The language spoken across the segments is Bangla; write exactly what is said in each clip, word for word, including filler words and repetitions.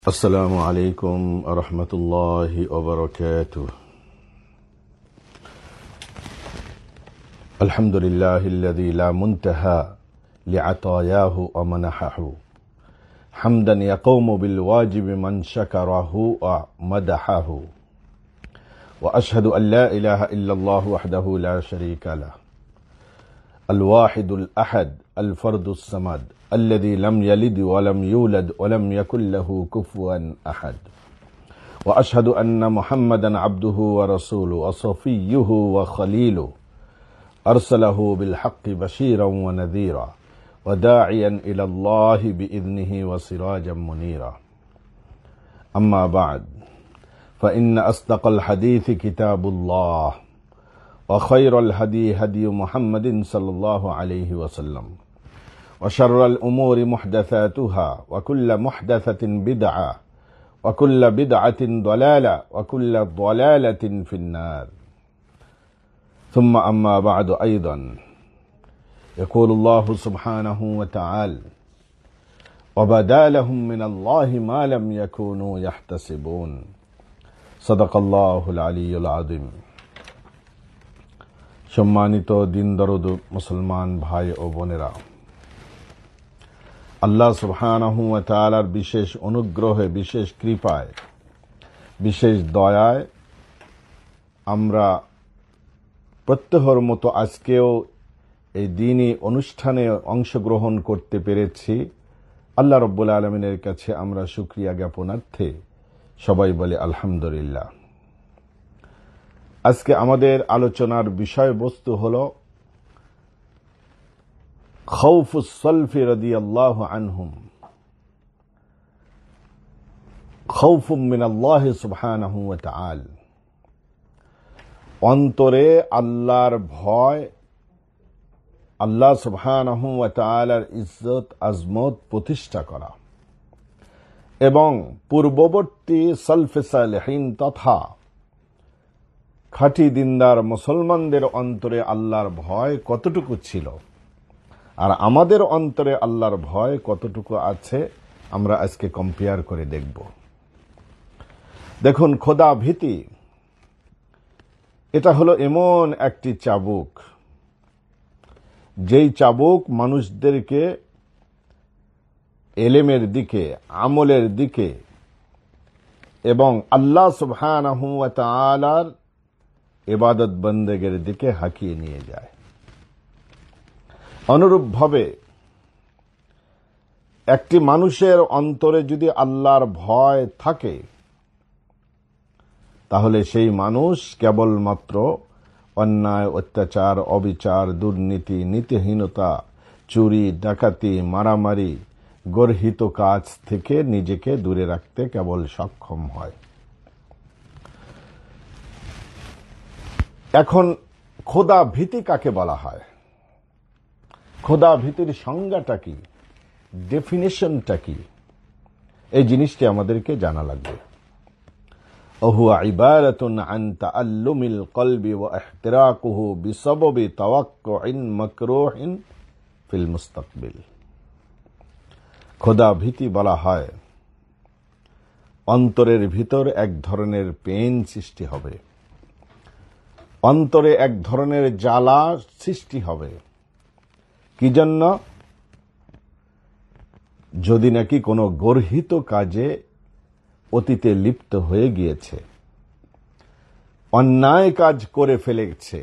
السلام عليكم ورحمة الله وبركاته. الحمد لله الذي لا منتهى لعطاياه ومنحه، حمدا يقوم بالواجب من شكره ومدحه، وأشهد أن لا إله إلا الله وحده لا شريك له، الواحد الأحد الفرد الصمد الذي لم يلد ولم يولد ولم يكن له كفوا أحد، وأشهد أن محمدا عبده ورسوله وصفيه وخليله، أرسله بالحق بشيرا ونذيرا وداعيا إلى الله بإذنه وسراجا منيرا. أما بعد، فإن أصدق الحديث كتاب الله، وخير الهدي هدي محمد صلى الله عليه وسلم، وشر الأمور محدثاتها، وكل محدثة بدعة، وكل بدعة ضلالة، وكل ضلالة في النار. ثم أما بعد، أيضا يقول الله سبحانه وتعالى: وبدا لهم من الله ما لم يكونوا يحتسبون. صدق الله العلي العظيم। সম্মানিত দিন দরদ মুসলমান ভাই ও বোনেরা, আল্লাহ সুবহানাহু ওয়া তাআলার বিশেষ অনুগ্রহে, বিশেষ কৃপায়, বিশেষ দয়ায় আমরা প্রত্যহর মতো আজকেও এই দ্বীনি অনুষ্ঠানে অংশগ্রহণ করতে পেরেছি। আল্লাহ রাব্বুল আলামিনের কাছে আমরা শুকরিয়া জ্ঞাপনার্থে সবাই বলে আলহামদুলিল্লাহ। আজকে আমাদের আলোচনার বিষয়বস্তু হল খাউফুস সালফি রাদিয়াল্লাহু আনহুম, খাউফুম মিনাল্লাহি সুবহানাহু ওয়া তাআলা। অন্তরে আল্লাহর ভয়, আল্লাহ সুবহানাহু ওয়া তাআলার ইজ্জত আজমত প্রতিষ্ঠা করা, এবং পূর্ববর্তী সালফে সালেহিন তথা খাঁটি দিনদার মুসলমানদের অন্তরে আল্লাহর ভয় কতটুকু ছিল আর আমাদের অন্তরে আল্লাহর ভয় কতটুকু আছে, আমরা আজকে কম্পেয়ার করে দেখব। দেখুন, খোদা ভীতি এটা হলো এমন একটি চাবুক, যেই চাবুক মানুষদেরকে এলেমের দিকে, আমলের দিকে এবং আল্লাহ সুবহানাহু ওয়া তাআলার ইবাদত বন্দেগের দিকে হাঁকিয়ে নিয়ে যায়। অনুরূপভাবে একটি মানুষের অন্তরে যদি আল্লাহর ভয় থাকে, তাহলে সেই মানুষ কেবলমাত্র অন্যায়, অত্যাচার, অবিচার, দুর্নীতি, নীতিহীনতা, চুরি, ডাকাতি, মারামারি, গর্হিত কাজ থেকে নিজেকে দূরে রাখতে কেবল সক্ষম হয়। এখন খোদা ভীতি কাকে বলা হয়? খোদা ভীতির সংজ্ঞাটা কি, ডেফিনেশনটা কি, এই জিনিসটি আমাদেরকে জানা লাগবে। ওহুয়া ইবারাতুন আন তাআল্লুমিল কলবি ওয়া ইহতিরাকুহু বিসাবাবি তাওয়াক্কুইন মাকরুহিন ফিল মুস্তাকবিল। খোদা ভীতি বলা হয় অন্তরের ভিতর এক ধরনের পেন সৃষ্টি হবে, অন্তরে এক ধরনের জ্বালা সৃষ্টি হবে। কি জন্য? যদি নাকি কোনো গর্হিত কাজে অতীতে লিপ্ত হয়ে গিয়েছে, অন্যায় কাজ করে ফেলেছে,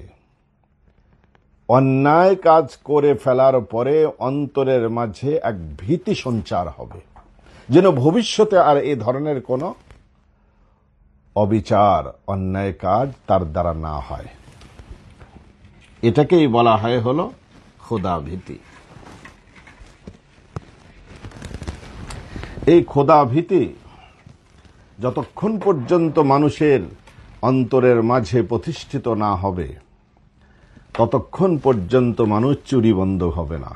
অন্যায় কাজ করে ফেলার পরে অন্তরের মাঝে এক ভীতি সঞ্চার হবে, যেন ভবিষ্যতে আর এ ধরনের কোনো অবিচার, অন্যায় কাজ তার দ্বারা না হয়। এটাকেই বলা হয় হলো খোদা ভীতি। এই খোদা ভীতি যতক্ষণ পর্যন্ত মানুষের অন্তরের মাঝে প্রতিষ্ঠিত না হবে, ততক্ষণ পর্যন্ত মানুষ চুরি বন্ধ হবে না,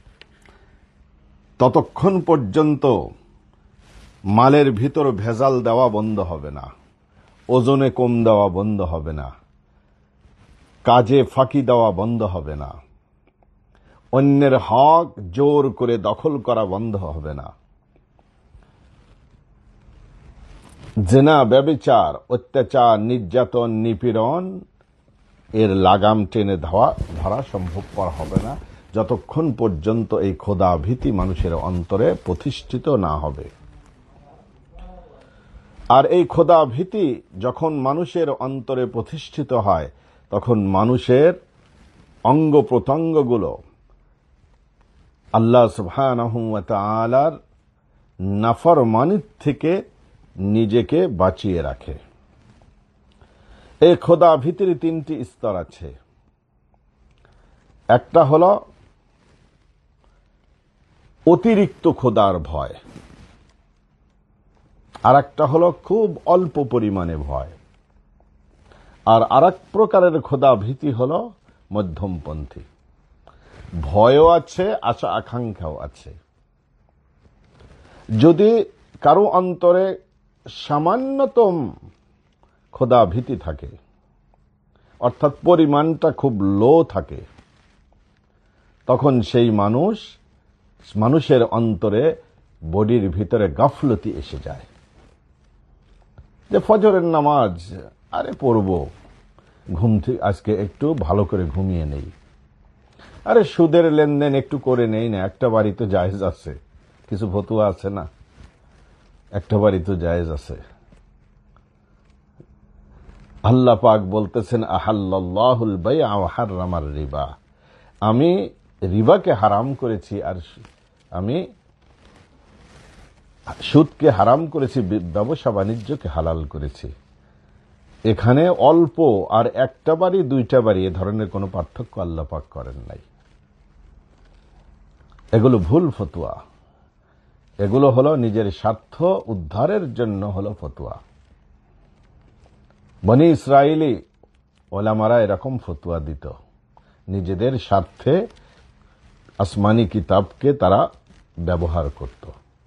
ততক্ষণ পর্যন্ত মালের ভিতর ভেজাল দেওয়া বন্ধ হবে না, ওজনে কম দেওয়া বন্ধ হবে না, কাজে ফাঁকি দেওয়া বন্ধ হবে না, অন্যের হক জোর করে দখল করা বন্ধ হবে না। জেনা, ব্যভিচার, অত্যাচার, নির্যাতন, নিপীড়ন এর লাগাম টেনে ধরা ধরা সম্ভবপর হবে না যতক্ষণ পর্যন্ত এই খোদা ভীতি মানুষের অন্তরে প্রতিষ্ঠিত না হবে। আর এই খোদা ভীতি যখন মানুষের অন্তরে প্রতিষ্ঠিত হয় তখন মানুষের অঙ্গ প্রত্যঙ্গগুলো আল্লাহ সুবহানাহু ওয়া তাআলার নাফরমানির থেকে নিজেকে বাঁচিয়ে রাখে। এই খোদা ভীতির তিনটি স্তর আছে। একটা হলো অতিরিক্ত খোদার ভয়, আর একটা হলো খুব অল্প পরিমাণে ভয়, আর আরেক প্রকারের খোদা ভীতি হলো মধ্যমপন্থী। ভয়ও আছে, আশা আকাঙ্ক্ষাও আছে। যদি কারো অন্তরে সামান্যতম খোদা ভীতি থাকে, অর্থাৎ পরিমাণটা খুব লো থাকে, তখন সেই মানুষ মানুষের অন্তরে বডির ভিতরে গাফলতি এসে যায়। যে ফজরের নামাজ আরে পড়ব, ঘুম থেকে আজকে একটু ভালো করে ঘুমিয়ে নেই, আরে সুদের লেনদেন একটু করে নেই না, একটা বাড়ি তো জায়েজ আছে, কিছু ফতুয়া আছে না, একটা বাড়ি তো জায়েজ আছে। আল্লাহ পাক বলতেছেন আহাল্লাল্লাহুল বাই'a ওয়া হাররামার রিবা, আমি রিবাকে হারাম করেছি আর আমি সুদকে হারাম করেছি, ব্যবসা বাণিজ্যকে হালাল করেছি। এখানে অল্প আর একটা বাড়ি দুইটা বাড়ি এ ধরনের কোনো পার্থক্য আল্লাহ পাক করেন নাই। এগুলো ভুল ফতোয়া, এগুলো হলো নিজের স্বার্থ উদ্ধারের জন্য হলো ফতোয়া। বনি ইসরায়েলি ওলামারা এরকম ফতোয়া দিত, নিজেদের স্বার্থে আসমানি কিতাবকে তারা ব্যবহার করত।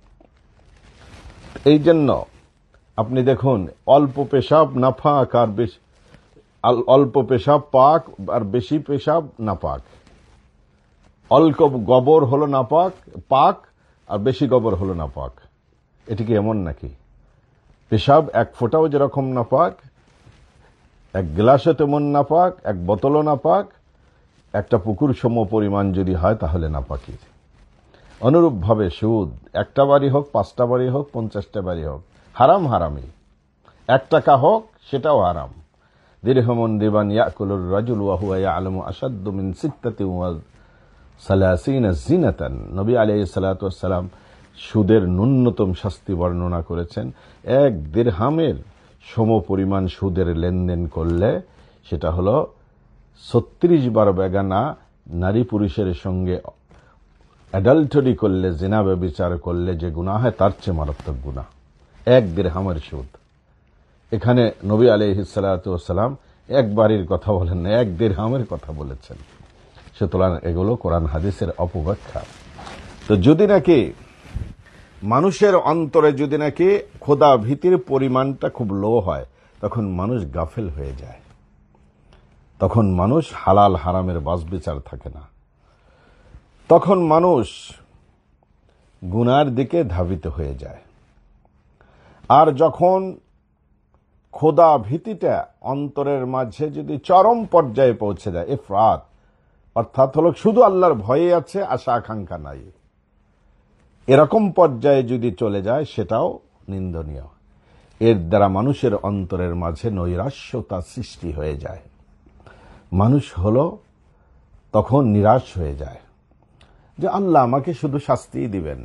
এই জন্য আপনি দেখুন, অল্প পেশাব নাপাক আর বেশি, অল্প পেশাব পাক আর বেশি পেশাব নাপাক, অল্প গোবর হলো নাপাক পাক আর বেশি গোবর হলো নাপাক। এটি কি এমন নাকি? পেশাব এক ফোঁটাও যেরকম নাপাক, এক গ্লাসও তেমন নাপাক, এক বোতলও নাপাক, একটা পুকুর সম পরিমাণ যদি হয় তাহলে নাপাকি। অনুরূপভাবে সুদ, একটা বাড়ি হোক, পাঁচটা বাড়ি হোক, পঞ্চাশটা বাড়ি হোক, হারাম হারামি। এক টাকা হোক সেটাও হারাম। দিরহামুন রিবান ইয়াকুলুর রাজুল ওয়া হুয়া ইয়ালামু আশাদ্দু মিন সিত্তাতিন ওয়া সালাসিনা জিনাতান। নবী আলাইহিস সালাতু ওয়াস সালাম সুদের ন্যূনতম শাস্তি বর্ণনা করেছেন। এক দিরহামের সম পরিমাণ সুদের লেনদেন করলে সেটা হলো ছত্রিশ বার বেগানা নারী পুরুষের সঙ্গে অ্যাডাল্টারি করলে, জিনা ব্যভিচার করলে যে গুনাহ হয় তার চেয়ে মারাত্মক গুনাহ এক দিরহামের সুদ। এখানে নবী আলাইহিস সালাতু ওয়াস সালাম এক বাড়ির কথা বলেন না, এক দিরহামের কথা বলেছেন। সুতরাং এগুলো কোরআন হাদিসের অপব্যাখ্যা। তো যদি নাকি মানুষের অন্তরে যদি নাকি খোদা ভীতির পরিমাণটা খুব লো হয়, তখন মানুষ গাফেল হয়ে যায়, তখন মানুষ হালাল হারামের বাছবিচার থাকে না, তখন মানুষ গুনার দিকে ধাবিত হয়ে যায়। আর যখন খোদা ভীতিটা অন্তরের মাঝে যদি চরম পর্যায়ে পৌঁছে যায়, ইফরাত, অর্থাৎ হলো শুধু আল্লাহর ভয়ে আছে, আশা আকাঙ্ক্ষা নাই, এরকম পর্যায়ে যদি চলে যায় সেটাও নিন্দনীয়। এর দ্বারা মানুষের অন্তরের মাঝে নৈরাশ্যতা সৃষ্টি হয়ে যায়, মানুষ হলো তখন নিরাশ হয়ে যায় যে আল্লাহ আমাকে শুধু শাস্তিই দিবেন,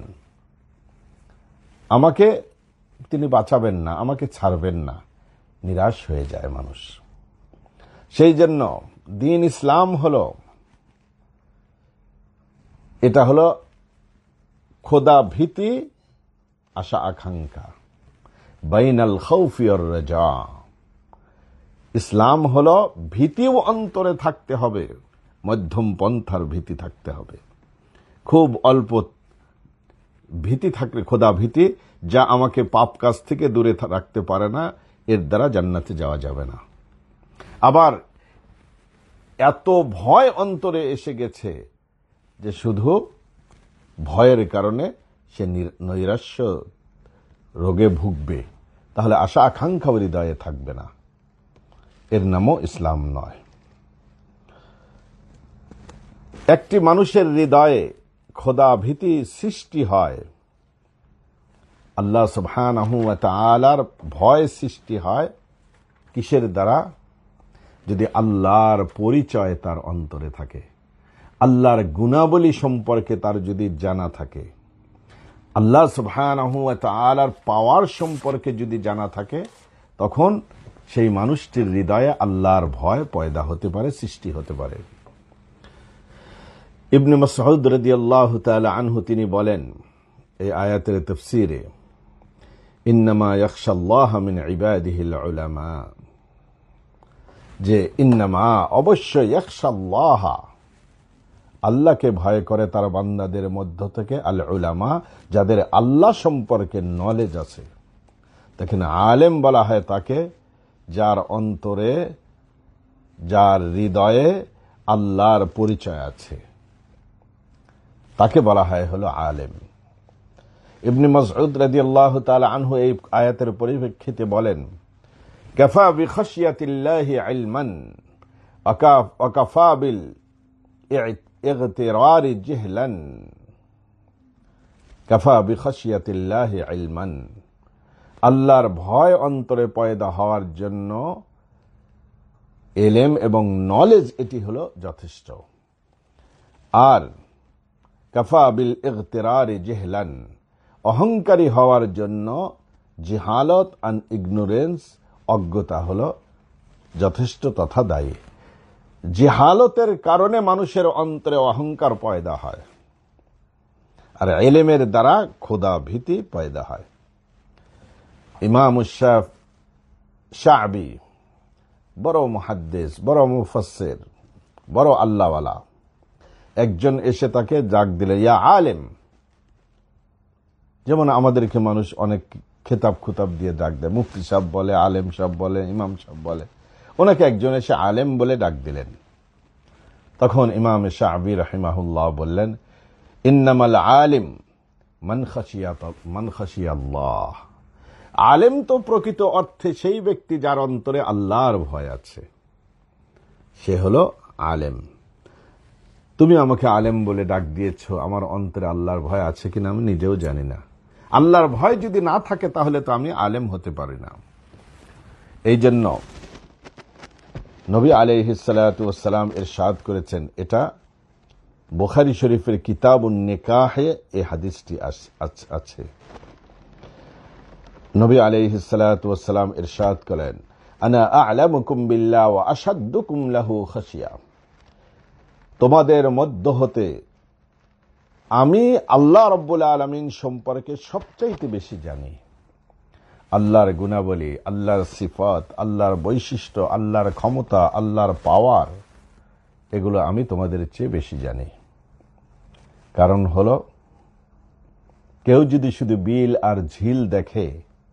আমাকে তিনি বাঁচাবেন না, আমাকে ছাড়বেন না, নিরাশ হয়ে যায় মানুষ। সেই জন্য দ্বীন ইসলাম হলো, এটা হলো খোদা ভীতি, আশা আকাঙ্ক্ষা, বাইনাল খাউফি ওয়ার রাজা। ইসলাম হলো ভীতিও অন্তরে থাকতে হবে, মধ্যম পন্থার ভীতি থাকতে হবে। খুব অল্প ভীতি থাকলে, খোদা ভীতি, যা আমাকে পাপ কাজ থেকে দূরে রাখতে পারে না, এর দ্বারা জান্নাতে যাওয়া যাবে না। আবার এত ভয় অন্তরে এসে গেছে যে শুধু ভয়ের কারণে সে নৈরাশ্য রোগে ভুগবে, তাহলে আশা আকাঙ্ক্ষা হৃদয়ে থাকবে না, এর নামও ইসলাম নয়। একটি মানুষের হৃদয়ে খোদা ভীতি সৃষ্টি হয়, আল্লাহ সুবহানাহু ওয়া তাআলার ভয় সৃষ্টি হয় কিসের দ্বারা? যদি আল্লাহর পরিচয় তার অন্তরে থাকে, আল্লাহর গুণাবলী সম্পর্কে তার যদি জানা থাকে, আল্লাহ সুবহানাহু ওয়া তাআলার পাওয়ার সম্পর্কে যদি জানা থাকে, তখন সেই মানুষটির হৃদয়ে আল্লাহর ভয় পয়দা হতে পারে, সৃষ্টি হতে পারে। ইবনে মাসউদ রাদিয়াল্লাহু তাআলা আনহু তিনি বলেন এই আয়াতের তাফসীরে, ইন্নামা ইয়াখশাল্লাহ মিন ইবাদিহিল উলামা, যে ইন্নামা অবশ্যই ইয়াখশাল্লাহ আল্লাহকে ভয় করে তার বান্দাদের মধ্য থেকে আল উলামা, যাদের আল্লাহ সম্পর্কে নলেজ আছে। দেখেন, আলেম বলা হয় তাকে যার অন্তরে, যার হৃদয়ে আল্লাহর পরিচয় আছে, তাকে বলা হয় হলো আলেম। ইবনে মাসউদ রাদিয়াল্লাহু তাআলা আনহু এই আয়াতের পরিপ্রেক্ষিতে বলেন, কাফা বিখাশিয়াতিল্লাহি ইলমান ওয়া কাফা বিল ইগতিরারি জিহলান। কাফা বিখাশিয়াতিল্লাহি ইলমান, আল্লাহর ভয় অন্তরে পয়দা হওয়ার জন্য ইলম এবং নলেজ এটি হলো যথেষ্ট। আর কাফা বিল ইগতিরারি জিহলান, অহংকারী হওয়ার জন্য জিহালত অ্যান্ড ইগনোরেন্স, অজ্ঞতা হলো যথেষ্ট তথা দায়ী। জিহালতের কারণে মানুষের অন্তরে অহংকার পয়দা হয়, আর ইলমের দ্বারা খোদা ভীতি পয়দা হয়। ইমাম শা'বি বড় মুহাদ্দিস, বড় মুফাসসির, বড় আল্লাহওয়ালা, একজন এসে তাকে ডাক দিলে, ইয়া আলেম। যেমন আমাদেরকে মানুষ অনেক খেতাব খুতাব দিয়ে ডাক দেয়, মুফতি সাহেব বলে, আলেম সাহেব বলে, ইমাম সাহেব বলে, ওনাকে একজন এসে আলেম বলে ডাক দিলেন। তখন ইমাম শা'বি রাহিমাহুল্লাহ বললেন, ইন্নামাল আলিম মান খাশিয়াত মান খাশিয়াল্লাহ, আলেম তো প্রকৃত অর্থে সেই ব্যক্তি যার অন্তরে আল্লাহর ভয় আছে, সে হলো আলেম। তুমি আমাকে আলেম বলে ডাক দিয়েছ, আমার অন্তরে আল্লাহর ভয় আছে কিনা আমি নিজেও জানি না। আল্লাহর ভয় যদি না থাকে তাহলে তো আমি আলেম হতে পারি না। এই জন্য নবী আলাইহিস সালাতু ওয়াস সালাম ইরশাদ করেছেন, এটা বুখারী শরীফের কিতাবুন নিকাহে এই হাদিসটি আছে। নবী আলাইহিস সালাতু ওয়াস সালাম ইরশাদ করেন, আনা আ'লামুকুম বিল্লাহ ওয়া আশাদ্দুকুম লাহু খাশিয়া, তোমাদের মধ্য হতে আমি আল্লাহ রাব্বুল আলামিন সম্পর্কে সবচাইতে বেশি জানি। আল্লাহর গুণাবলী, আল্লাহর সিফাত, আল্লাহর বৈশিষ্ট্য, আল্লাহর ক্ষমতা, আল্লাহর পাওয়ার, এগুলো আমি তোমাদের চেয়ে বেশি জানি। কারণ হলো, কেউ যদি শুধু বিল আর ঝিল দেখে,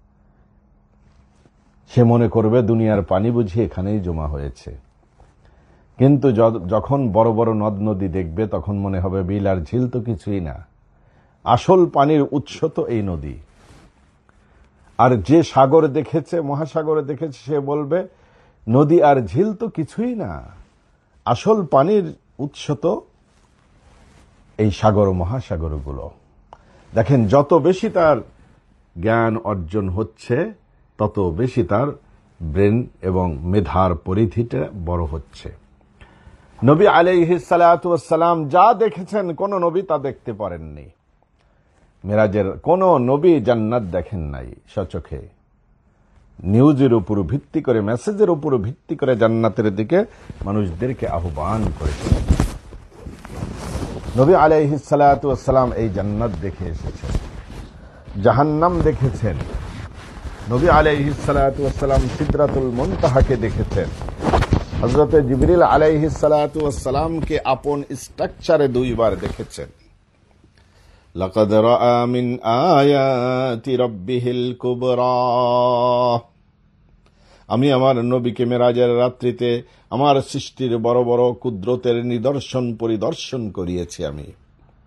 সে মনে করবে দুনিয়ার পানি বুঝি এখানেই জমা হয়েছে। কিন্তু যখন বড় বড় নদ নদী দেখবে, তখন মনে হবে বিল আর ঝিল তো কিছুই না, আসল পানির উৎস তো এই নদী। আর যে সাগর দেখেছে, মহাসাগরে দেখেছে, সে বলবে নদী আর ঝিল তো কিছুই না, আসল পানির উৎস তো এই সাগর মহাসাগরগুলো। দেখেন, যত বেশি তার জ্ঞান অর্জন হচ্ছে, তত বেশি তার ব্রেন এবং মেধার পরিধিটা বড় হচ্ছে। নবী আলাইহিস সালাতু ওয়াস সালাম যা দেখেছেন, কোন নবী তা দেখতে পারেননি। মেরাজের কোন নবী জান্নাত দেখেন নাই সচক্ষে। নিউজের উপর ভিত্তি করে, মেসেজের উপর ভিত্তি করে জান্নাতের দিকে মানুষদেরকে আহ্বান করেছেন। নবী আলাইহিস সালাতু ওয়াস সালাম এই জান্নাত দেখে এসেছেন, জাহান্নাম দেখেছেন। নবী আলাইহিস সালাতু ওয়াস সালাম সিদরাতুল মুনতাহাকে দেখেছেন। হযরত জিবরিল আলাইহিস সালাতু ওয়াস সালামকে আপন স্ট্রাকচারে দুইবার দেখেছেন। লাকাদ রাআ মিন আয়াতি রাব্বিহিল কুবরা, আমি আমার নবীকে মেরাজের রাত্রিতে আমার সৃষ্টির বড় বড় কুদরতের নিদর্শন পরিদর্শন করিয়েছি আমি।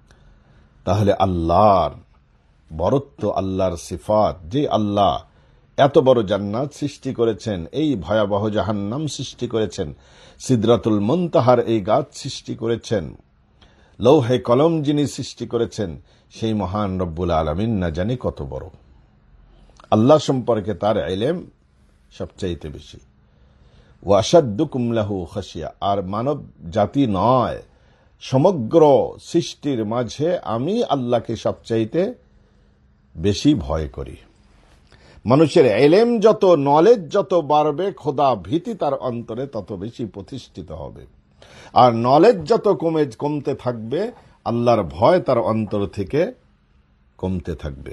তাহলে আল্লাহর বরত্ব, আল্লাহর সিফাত, যে আল্লাহ এত বড় জান্নাত সৃষ্টি করেছেন, এই ভয়াবহ জাহান্নাম সৃষ্টি করেছেন, সিদরাতুল মুনতাহার এই গাছ সৃষ্টি করেছেন, লৌহে কলম যিনি সৃষ্টি করেছেন, সেই মহান রব্বুল আলামিন না জানি কত বড়। আল্লাহ সম্পর্কে তার ইলম সবচাইতে বেশি। ওয়াশাদ্দুকুম লাহু খাশিয়া, আর মানব জাতি নয়, সমগ্র সৃষ্টির মাঝে আমি আল্লাহকে সবচাইতে বেশি ভয় করি। মানুষের ইলম যত, নলেজ যত বাড়বে, খোদা ভীতি তার অন্তরে তত বেশি প্রতিষ্ঠিত হবে। আর নলেজ যত কমে কমতে থাকবে, আল্লাহর ভয় তার অন্তর থেকে কমতে থাকবে।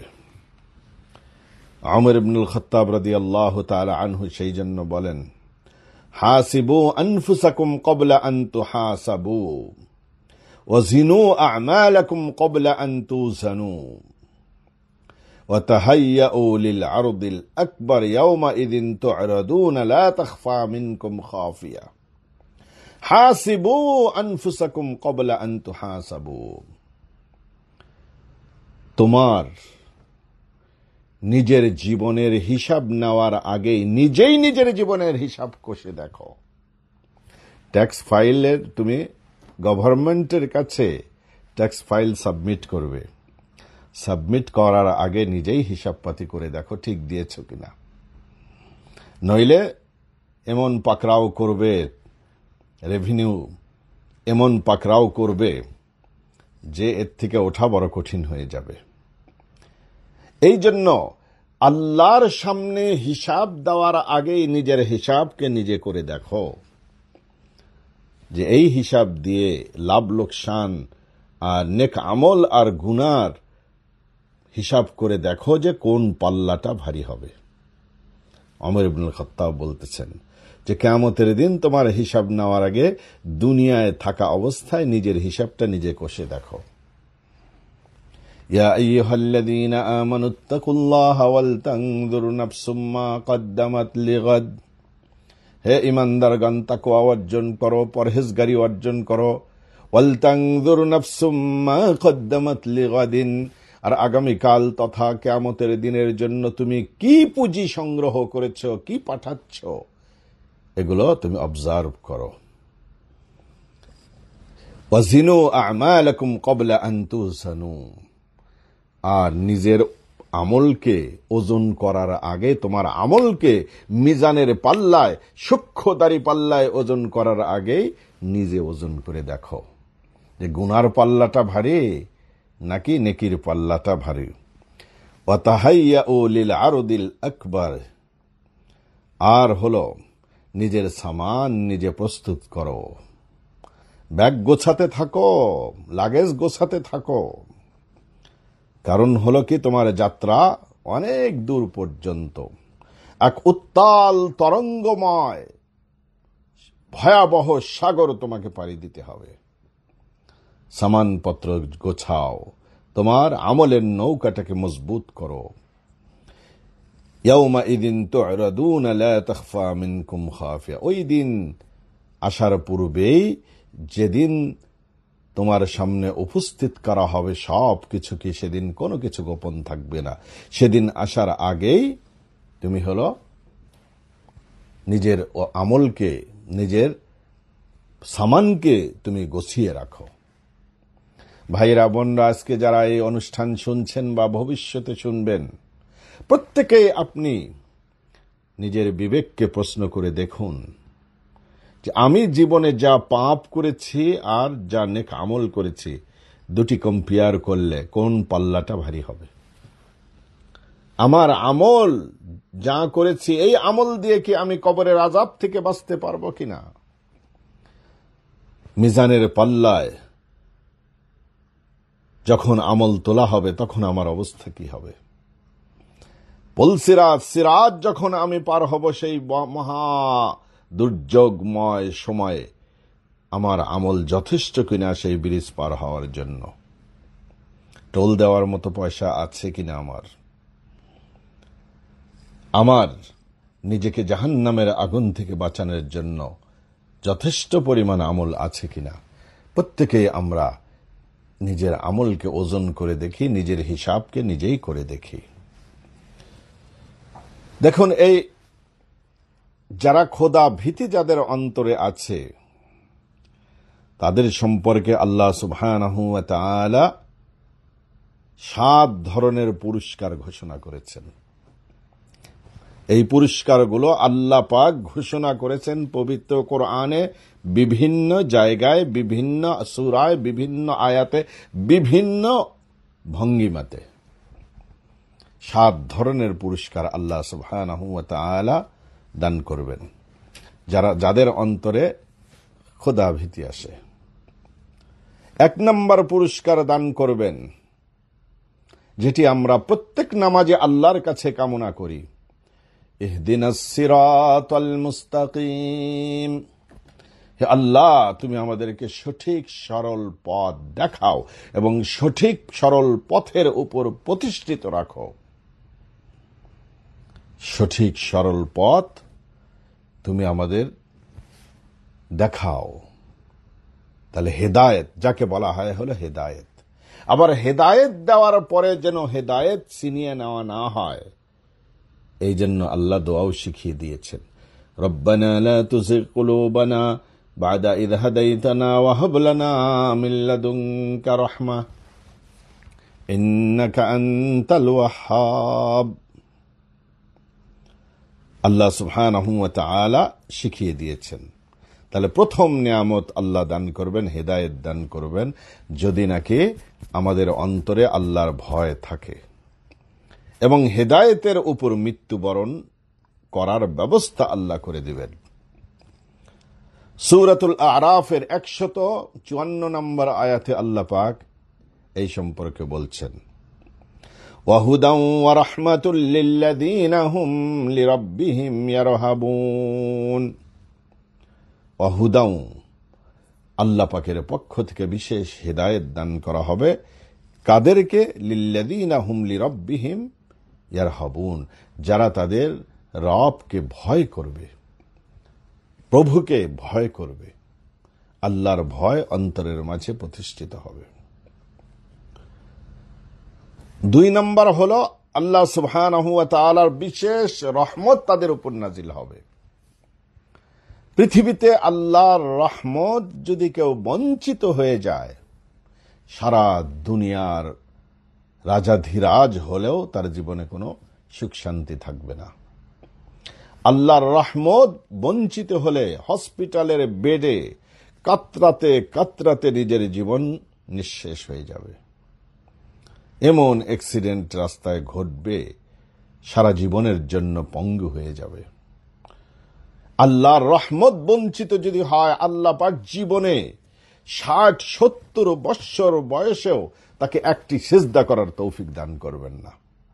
ওমর ইবনুল খাত্তাব রাদিয়াল্লাহু তাআলা আনহু সেই জন্য বলেন, হাসিবু আনফুসাকুম ক্বাবলা আন তুহাসাবু ওয়া জিনু আ'মালাকুম ক্বাবলা আন তুজানু ওয়া তাহাইয়াউ লিল আরদিল আকবার ইয়াওমা ইযিন তু'রাদুনা লা তাখফা মিনকুম খাফিয়া হাসিবু আনফুসাকুম ক্বাবলা আন তুহাসাবু। তোমার নিজের জীবনের হিসাব নেওয়ার আগেই নিজেই নিজের জীবনের হিসাব কষে দেখো। ট্যাক্স ফাইলের তুমি গভর্নমেন্টের কাছে ট্যাক্স ফাইল সাবমিট করবে, সাবমিট করার আগে নিজেই হিসাবপাতি করে দেখো ঠিক দিয়েছ কিনা। নইলে এমন পাকরাও করবে রেভিনিউ, এমন পাকরাও করবে যে এর থেকে ওঠা বড় কঠিন হয়ে যাবে। এই জন্য আল্লাহর সামনে হিসাব দেওয়ার আগেই নিজের হিসাবকে নিজে করে দেখো, যে এই হিসাব দিয়ে লাভ লোকসান আর নেক আমল আর গুনার হিসাব করে দেখো যে কোন পাল্লাটা ভারী হবে। ওমর ইবনুল খাত্তাব বলতেছেন যে কিয়ামতের দিন তোমার হিসাব নেওয়ার আগে দুনিয়ায় থাকা অবস্থায় নিজের হিসাবটা নিজে কষে দেখো। ইয়া আইয়ুহাল্লাযীনা আমানুত্তাকুল্লাহা ওয়াল তানজুর নাফসুম মা কদ্দামাত লিগাদ, হে ঈমানদারগণ তাকওয়া অর্জন করো, পরহেজগারি অর্জন করো। ওয়াল তানজুর নাফসুম মা কদ্দামাত লিগাদিন, আর আগামীকাল তথা কিয়ামতের দিনের জন্য তুমি কি পুঁজি সংগ্রহ করেছো, কি পাঠাচ্ছ, এগুলো তুমি অবজার্ভ করো। ওয়াজিনু আ'মালাকুম ক্বাবলা আন তুজানু, আর নিজের আমলকে ওজন করার আগে, তোমার আমলকে মিজানের পাল্লায়, সূক্ষ্মদারি পাল্লায় ওজন করার আগে নিজে ওজন করে দেখো যে গুনার পাল্লাটা ভারী নাকি নেকির পাল্লাটা ভারী। ওয়া তাহাইয়াউ লিল আরদিল আকবার, আর হলো নিজের সামান নিজে প্রস্তুত করো, ব্যাগ গোছাতে থাকো, লাগেজ গোছাতে থাকো। কারণ হলো কি, তোমার যাত্রা অনেক দূর পর্যন্ত, এক উত্তাল তরঙ্গময় ভয়াবহ সাগর তোমাকে পাড়ি দিতে হবে। সামানপত্র গোছাও, তোমার আমলের নৌকাটাকে মজবুত করো। ইয়াউমা ইযিন তু'রাদুনা লা তাখফা মিনকুম খাফিয়া, ওই দিন আসার পূর্বেই, যেদিন তোমার সামনে উপস্থিত করা হবে সব কিছু, কি সেদিন কোনো কিছু গোপন থাকবে না। সেদিন আসার আগেই তুমি হলো নিজের আমলকে, নিজের সামানকে তুমি গুছিয়ে রাখো। ভাইরা বোনরা, আজকে যারা এই অনুষ্ঠান শুনছেন বা ভবিষ্যতে শুনবেন, প্রত্যেকেই আপনি নিজের বিবেককে প্রশ্ন করে দেখুন যে আমি জীবনে যা পাপ করেছি আর যা নেক আমল করেছি, দুটি কম্পেয়ার করলে কোন পাল্লাটা ভারী হবে। আমার আমল যা করেছি, এই আমল দিয়ে কি আমি কবরের আযাব থেকে বাঁচতে পারবো কিনা? মিজানের পাল্লায় যখন আমল তোলা হবে তখন আমার অবস্থা কি হবে? পুলসিরাত, সিরাত যখন আমি পার হব, সেই মহা দুর্যোগময় সময়ে আমার আমল যথেষ্ট কিনা সেই ব্রিজ পার হওয়ার জন্য, টোল দেওয়ার মতো পয়সা আছে কিনা, আমার আমার নিজেকে জাহান্নামের আগুন থেকে বাঁচানোর জন্য যথেষ্ট পরিমাণ আমল আছে কিনা। প্রত্যেকেই আমরা নিজের আমলকে ওজন করে দেখি, নিজের হিসাবকে নিজেই করে দেখি। দেখুন, এই যারা খোদা ভীতি যাদের অন্তরে আছে তাদের সম্পর্কে আল্লাহ সুবহানাহু ওয়া তাআলা সাত ধরনের পুরস্কার ঘোষণা করেছেন। এই পুরস্কারগুলো আল্লাহ পাক ঘোষণা করেছেন পবিত্র কোরআনে বিভিন্ন জায়গায়, বিভিন্ন সূরায়, বিভিন্ন আয়াতে, বিভিন্ন ভঙ্গিমাতে। সাত ধরনের পুরস্কার আল্লাহ সুবহানাহু ওয়া তাআলা দান করবেন যারা যাদের অন্তরে খোদা ভীতি আসে। এক নম্বর পুরস্কার দান করবেন, যেটি আমরা প্রত্যেক নামাজে আল্লাহর কাছে কামনা করি, ইহদিনাস সিরাতাল মুস্তাকিম। হে আল্লাহ, তুমি আমাদেরকে সঠিক সরল পথ দেখাও এবং সঠিক সরল পথের উপর প্রতিষ্ঠিত রাখো। সঠিক সরল পথ তুমি আমাদের দেখাও। তাহলে হেদায়েত যাকে বলা হয় হলো হেদায়েত। আবার হেদায়েত দেওয়ার পরে যেন হেদায়েত ছিনিয়ে নেওয়া না হয়, এই জন্য আল্লাহ দোয়াও শিখিয়ে দিয়েছেন, রব্বানা লা তুযিগ কুলুবানা বা'দা ইয হাদাইতানা ওয়া হাব লানা মিন লাদুনকা রাহমাহ ইন্নাকা আনতাল ওয়াহ্হাব। আল্লাহ সুবহানাহু ওয়া তাআলা শিখিয়ে দিয়েছেন। তাহলে প্রথম নিয়ামত আল্লাহ দান করবেন, হেদায়েত দান করবেন, যদি নাকি আমাদের অন্তরে আল্লাহর ভয় থাকে, এবং হেদায়েতের উপর মৃত্যুবরণ করার ব্যবস্থা আল্লাহ করে দিবেন। সূরাতুল আরাফের একশত চুয়ান্ন নম্বর আয়াতে আল্লাহ পাক এই সম্পর্কে বলছেন, ওয়াহুদাও ওয়া রাহমাতুল লিল্লাযীনা হুম লিরাব্বিহিম ইয়ারহাবুন। ওয়াহুদাও, আল্লাহ পাকের পক্ষ থেকে বিশেষ হেদায়েত দান করা হবে কাদেরকে? লিল্লাযীনা হুম লিরাব্বিহিম ইয়ারহাবুন, যারা তাদের রবকে ভয় করবে, প্রভুকে ভয় করবে। আল্লাহর ভয় অন্তরের মাঝে প্রতিষ্ঠিত হবে। দুই নম্বর হল আল্লাহ সুবহানাহু ওয়া তাআলার বিশেষ রহমত তাদের উপর নাজিল হবে। পৃথিবীতে আল্লাহর রহমত যদি কেউ বঞ্চিত হয়ে যায়, সারা দুনিয়ার রাজাধিরাজ হলেও তার জীবনে কোনো সুখ শান্তি থাকবে না। আল্লাহর রহমত বঞ্চিত হলে হসপিটালের বেডে কাতরাতে কাতরাতে নিজের জীবন নিঃশেষ হয়ে যাবে। এমন অ্যাক্সিডেন্ট রাস্তায় ঘটবে, সারা জীবনের জন্য পঙ্গু হয়ে যাবে। আল্লাহর রহমত বঞ্চিত যদি হয়, আল্লাহ পাক জীবনে ষাট সত্তর বৎসর বয়সেও তাকে একটি সিজদা করার তৌফিক দান করবেন না,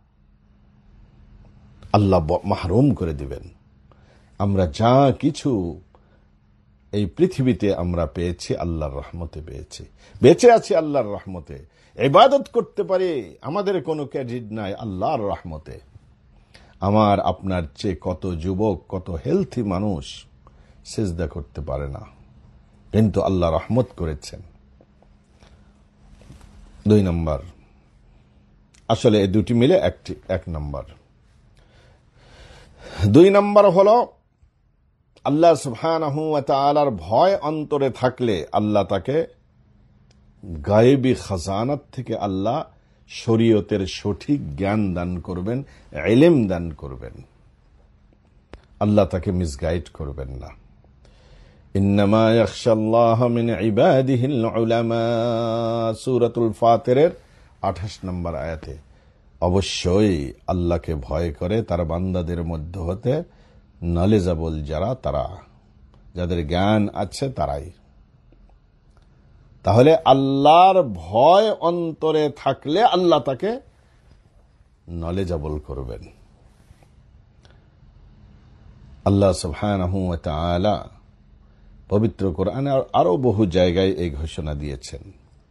আল্লাহ মাহরুম করে দিবেন। আমরা যা কিছু এই পৃথিবীতে আমরা পেয়েছি আল্লাহর রহমতে পেয়েছি, বেঁচে আছি আল্লাহর রহমতে, ইবাদত করতে পারি, আমাদের কোনো ক্রেডিট নাই আল্লাহর রহমতে। আমার আপনার চেয়ে কত যুবক, কত হেলথি মানুষ সিজদা করতে পারে না, কিন্তু আল্লাহ রহমত করেছেন। দুই নম্বর, আসলে এই দুটি মিলে একটি এক নম্বর। দুই নম্বর হল আল্লাহ সুবহানাহু ওয়া তাআলার ভয় অন্তরে থাকলে আল্লাহ তাকে গায়েবী খাজানাত থেকে আল্লাহ শরীয়তের সঠিক জ্ঞান দান করবেন, ইলম দান করবেন। আল্লাহ তাকে মিসগাইড করবেন না। ইন্নামা ইয়াখশাল্লাহ মিন ইবাদিহিল উলামা, সূরাতুল ফাতিরের আঠাশ নম্বর আয়াতে, অবশ্যই আল্লাহকে ভয় করে তার বান্দাদের মধ্য হতে নলেজেবল যারা, তারা যাদের জ্ঞান আছে তারাই। তাহলে আল্লাহর ভয় অন্তরে থাকলে আল্লাহ তাকে নলেজেবল করবেন। আল্লাহ সুবহানাহু ওয়া তাআলা পবিত্র কোরআনে আরো বহু জায়গায় এই ঘোষণা দিয়েছেন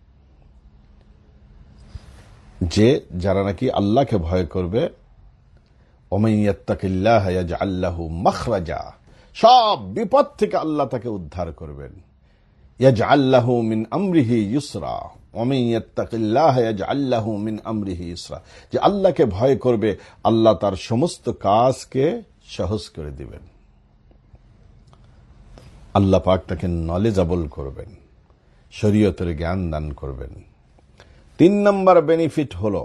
যে যারা নাকি আল্লাহকে ভয় করবে, ওমান ইয়াত্তাকিল্লাহ ইয়াজআল লাহু মাখরাজা, সব বিপদ থেকে আল্লাহ তাকে উদ্ধার করবেন। ইয়াজআল লাহু মিন আমরিহি ইউসরা, ওয়ামান ইয়াত্তাকিল্লাহ ইয়াজআল লাহু মিন আমরিহি ইসরা, যে আল্লাহকে ভয় করবে আল্লাহ তার সমস্ত কাজকে সহজ করে দিবেন। আল্লাহ পাক তাকে নলেজেবল করবেন, শরীয়তের জ্ঞান দান করবেন। তিন নম্বর বেনিফিট হলো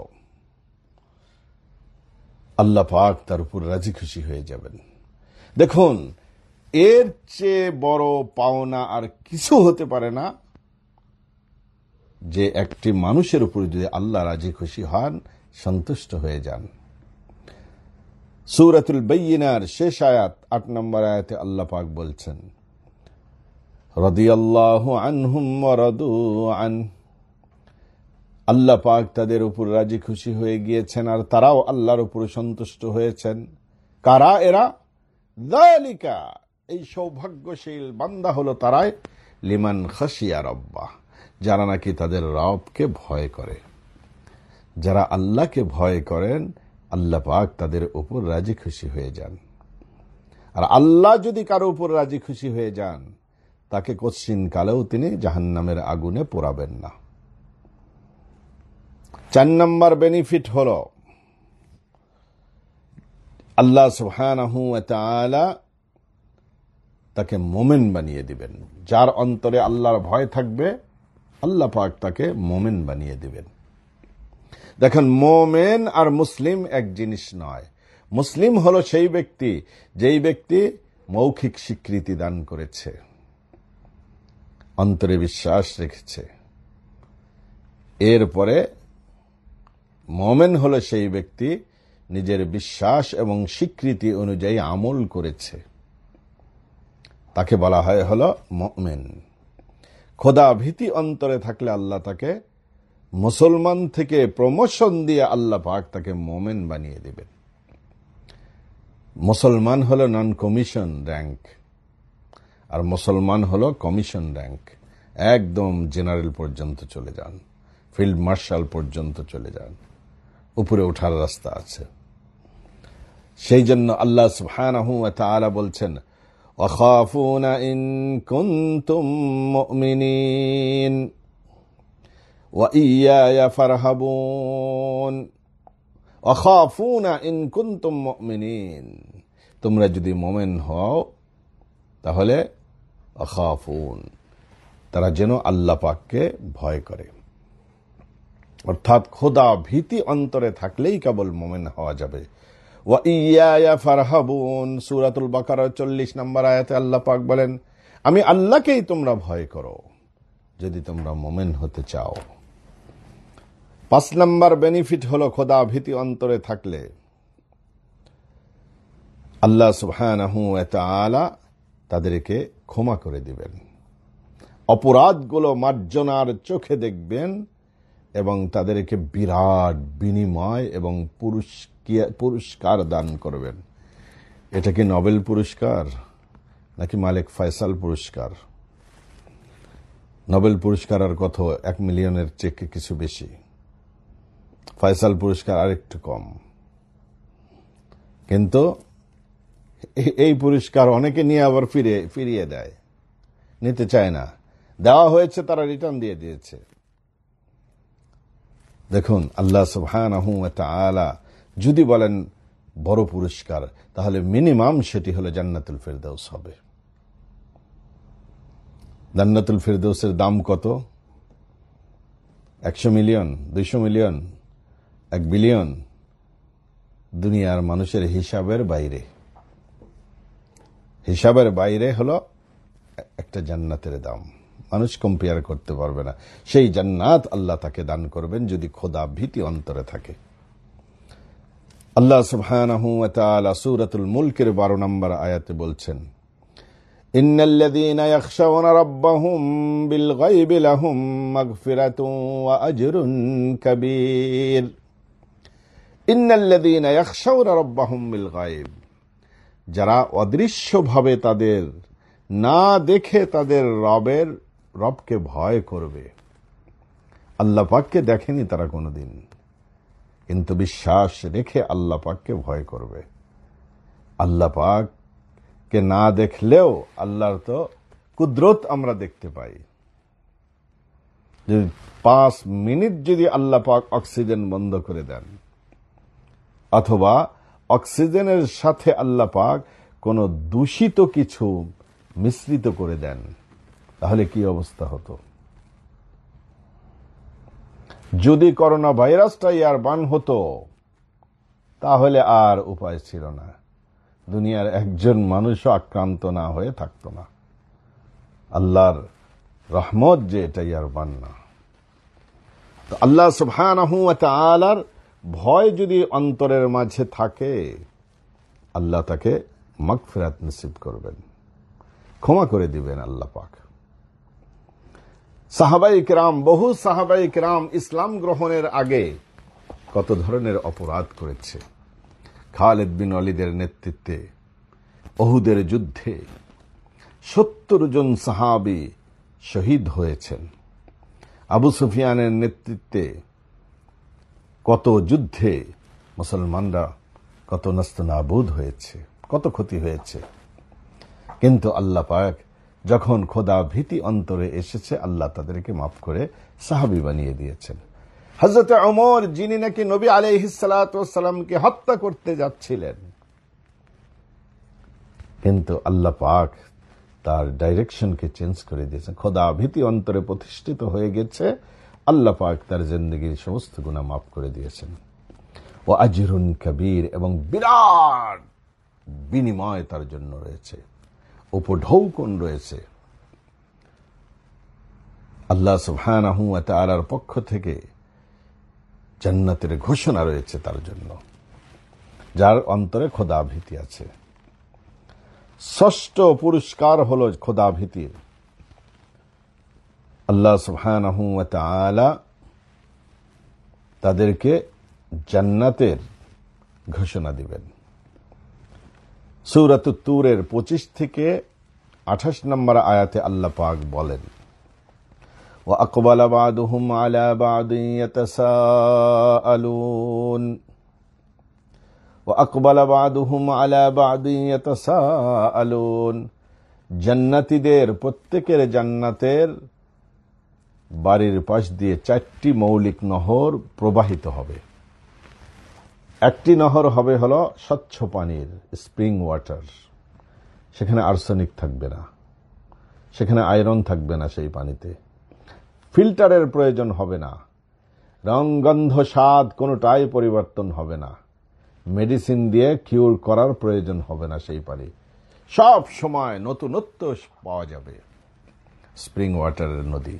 আল্লাহ পাক তার উপর রাজি খুশি হয়ে যাবেন। দেখুন, এর চেয়ে বড় পাওনা আর কিছু হতে পারে না, যে একটি মানুষের উপর যদি আল্লাহ রাজি খুশি হন, সন্তুষ্ট হয়ে যান। সূরাতুল বাইয়িনার শেষ আয়াত আট নম্বর আয়াতে আল্লাহ পাক বলছেন, রাদিয়াল্লাহু আনহুম ওয়া রাদু আন, আল্লাহ পাক তাদের উপর রাজি খুশি হয়ে গিয়েছেন আর তারাও আল্লাহর উপর সন্তুষ্ট হয়েছেন। কারা এরা? যালিকা, এই সৌভাগ্যশীল বান্দা হলো তারাই, লিমান খাশিয়া রাব্বাহ, যারা নাকি তাদের রবকে ভয় করে। যারা আল্লাহকে ভয় করেন, আল্লাহ পাক তাদের উপর রাজি খুশি হয়ে যান। আর আল্লাহ যদি কারো উপর রাজি খুশি হয়ে যান, তাকে কশ্চিন কালেও তিনি জাহান্নামের আগুনে পোড়াবেন না। চার নম্বর বেনিফিট হল আল্লাহ সুবহানাহু ওয়া তাআলা তাকে মোমেন বানিয়ে দিবেন। যার অন্তরে আল্লাহর ভয় থাকবে, আল্লাহ পাক তাকে মোমেন বানিয়ে দিবেন। দেখেন, মোমেন আর মুসলিম এক জিনিস নয়। মুসলিম হলো সেই ব্যক্তি যেই ব্যক্তি মৌখিক স্বীকৃতি দান করেছে, অন্তরে বিশ্বাস রেখেছে। এরপরে মোমেন হলো সেই ব্যক্তি নিজের বিশ্বাস এবং স্বীকৃতি অনুযায়ী আমল করেছে, তাকে বলা হয় হলো মুমিন। খোদা ভীতি অন্তরে থাকলে আল্লাহ তাকে মুসলমান থেকে প্রমোশন দিয়ে আল্লাহ পাক তাকে মোমেন বানিয়ে দিবেন। মুসলমান হলো নন কমিশন র্যাঙ্ক, আর মুসলমান হলো কমিশন র্যাঙ্ক। একদম জেনারেল পর্যন্ত চলে যান, ফিল্ড মার্শাল পর্যন্ত চলে যান, উপরে ওঠার রাস্তা আছে। সেই জন্য আল্লাহ সুবহানাহু ওয়া তাআলা বলছেন, ওয়াখাফুনা ইন কুনতুম মুমিনিন ওয়া ইয়্যায়া ফারহাবুন। ওয়াখাফুনা ইন কুনতুম মুমিনিন, তোমরা যদি মুমিন হও তাহলে ওয়াখাফুন, তারা যেন আল্লাহ পাককে ভয় করে। অর্থাৎ খোদা ভীতি অন্তরে থাকলেই কেবল মুমিন হওয়া যাবে। ওয়া ইয়্যায়া ফারহাবুন, সূরাতুল বাকারা চল্লিশ নম্বর আয়াতে আল্লাহ পাক বলেন, আমি আল্লাহকেই তোমরা ভয় করো যদি তোমরা মুমিন হতে চাও। পাঁচ নম্বর বেনিফিট হলো খোদা ভীতি অন্তরে থাকলে আল্লাহ সুবহানাহু ওয়া তাআলা তাদেরকে ক্ষমা করে দিবেন, অপরাধগুলো মার্জনার চোখে দেখবেন এবং তাদেরকে বিরাট বিনিময় এবং পুরস্কার দান করবেন। এটা কি নোবেল পুরস্কার নাকি মালিক ফয়সাল পুরস্কার? নোবেল পুরস্কার আর কত, এক মিলিয়নের চেয়ে কিছু বেশি। ফয়সাল পুরস্কার আরেকটু কম। কিন্তু এই পুরস্কার অনেকে নিয়ে আবার ফিরে ফিরিয়ে দেয়, নিতে চায় না। দেওয়া হয়েছে, তারা রিটার্ন দিয়ে দিয়েছে। দেখুন, আল্লাহ সুবহানাহু ওয়া তাআলা যদি বলেন বড় পুরস্কার, তাহলে মিনিমাম সেটি হলো জান্নাতুল ফেরদাউস হবে। জান্নাতুল ফেরদাউসের দাম কত? একশো মিলিয়ন, দুইশো মিলিয়ন, এক বিলিয়ন? দুনিয়ার মানুষের হিসাবের বাইরে। হিসাবের বাইরে হলো একটা জান্নাতের দাম, মানুষ কম্পেয়ার করতে পারবে না। সেই জান্নাত আল্লাহ তাকে দান করবেন যদি খোদা ভীতি অন্তরে থাকে। আল্লাহ সুবহানাহু ওয়া তাআলা সূরাতুল মুলকের বারো নম্বর আয়াতে বলছেন, ইন্নাল্লাযীনা ইয়াখশাউনা রাব্বাহুম বিল গায়বি লাহুম মাগফিরাতুন ওয়া আজরুন কাবীর। ইন্নাল্লাযীনা ইয়াখশাউনা রাব্বাহুম বিল গায়ব, যারা অদৃশ্যভাবে তাদের না দেখে তাদের রবের রবকে ভয় করবে। আল্লাহ পাককে দেখেনি তারা কোনোদিন, কিন্তু বিশ্বাস রেখে আল্লাহ পাককে ভয় করবে। আল্লাহ পাককে না দেখলেও আল্লাহর তো কুদরত আমরা দেখতে পাই। যদি পাঁচ মিনিট যদি আল্লাহ পাক অক্সিজেন বন্ধ করে দেন, অথবা অক্সিজেনের সাথে আল্লাহ পাক কোন দূষিত কিছু মিশ্রিত করে দেন, তাহলে কি অবস্থা হতো? যদি করোনা ভাইরাসটা এয়ারবার্ন হতো, তাহলে আর উপায় ছিল না, দুনিয়ার একজন মানুষও আক্রান্ত না হয়ে থাকতো না। আল্লাহর রহমত যে এটা এয়ারবার্ন না। তো আল্লাহ সুবহানাহু ওয়া তাআলার ভয় যদি অন্তরের মাঝে থাকে, আল্লাহ তাকে মাগফিরাত নসিব করবেন, ক্ষমা করে দিবেন আল্লাহ পাক। সাহাবায়ে কিরাম, বহু সাহাবায়ে কিরাম ইসলাম গ্রহণের আগে কত ধরনের অপরাধ করেছে। খালিদ বিন ওয়ালিদের নেতৃত্বে উহুদের যুদ্ধে সত্তর জন সাহাবী শহীদ হয়েছেন। আবু সুফিয়ানের নেতৃত্বে কত যুদ্ধে মুসলমানরা কত নাস্তানাবুদ হয়েছে, কত ক্ষতি হয়েছে। কিন্তু আল্লাহ পাক যখন খোদা ভীতি অন্তরে এসেছে, আল্লাহ তাদেরকে মাফ করে সাহাবী বানিয়ে দিয়েছেন। হযরত ওমর, যিনি নাকি নবী আলাইহিস সালাতু ওয়াস সালামকে হত্যা করতে যাচ্ছিলেন, কিন্তু আল্লাহ পাক তার ডাইরেকশনকে চেঞ্জ করে দিয়েছেন। খোদা ভীতি অন্তরে প্রতিষ্ঠিত হয়ে গেছে, আল্লাহ পাক তার জিন্দেগীর সমস্ত গুনাহ মাফ করে দিয়েছেন। ও আজরুন কবীর, এবং বিরাট বিনিময় তার জন্য রয়েছে, উপঢৌকন রয়েছে। আল্লাহ সুবহানাহু ওয়া তাআলার পক্ষ থেকে জান্নাতের ঘোষণা রয়েছে তার জন্য, যার অন্তরে খোদা ভীতি আছে। ষষ্ঠ পুরস্কার হল খোদা ভীতির। আল্লাহ সুবহানাহু ওয়া তাআলা তাদেরকে জান্নাতের ঘোষণা দিবেন। সূরাতুত তুরের পঁচিশ থেকে আঠাশ নম্বর আয়াতে আল্লাহ পাক বলেন, ওয়া আকবালা বা'দুহুম আলা বা'দিন ইয়াতাসাআলুন ওয়া আকবালা বা'দুহুম আলা বা'দিন ইয়াতাসাআলুন। জান্নাতীদের প্রত্যেকের জান্নাতের বাড়ির পাশ দিয়ে চারটি মৌলিক নহর প্রবাহিত হবে। একটি নহর হবে হলো স্বচ্ছ পানির, স্প্রিং ওয়াটার, সেখানে আর্সেনিক থাকবে না, সেখানে আয়রন থাকবে না, সেই পানিতে ফিল্টারের প্রয়োজন হবে না, রং গন্ধ স্বাদ কোনোটাই পরিবর্তন হবে না, মেডিসিন দিয়ে কিউর করার প্রয়োজন হবে না, সেই পানি সব সময় নতুনত্ব পাওয়া যাবে, স্প্রিং ওয়াটারের নদী।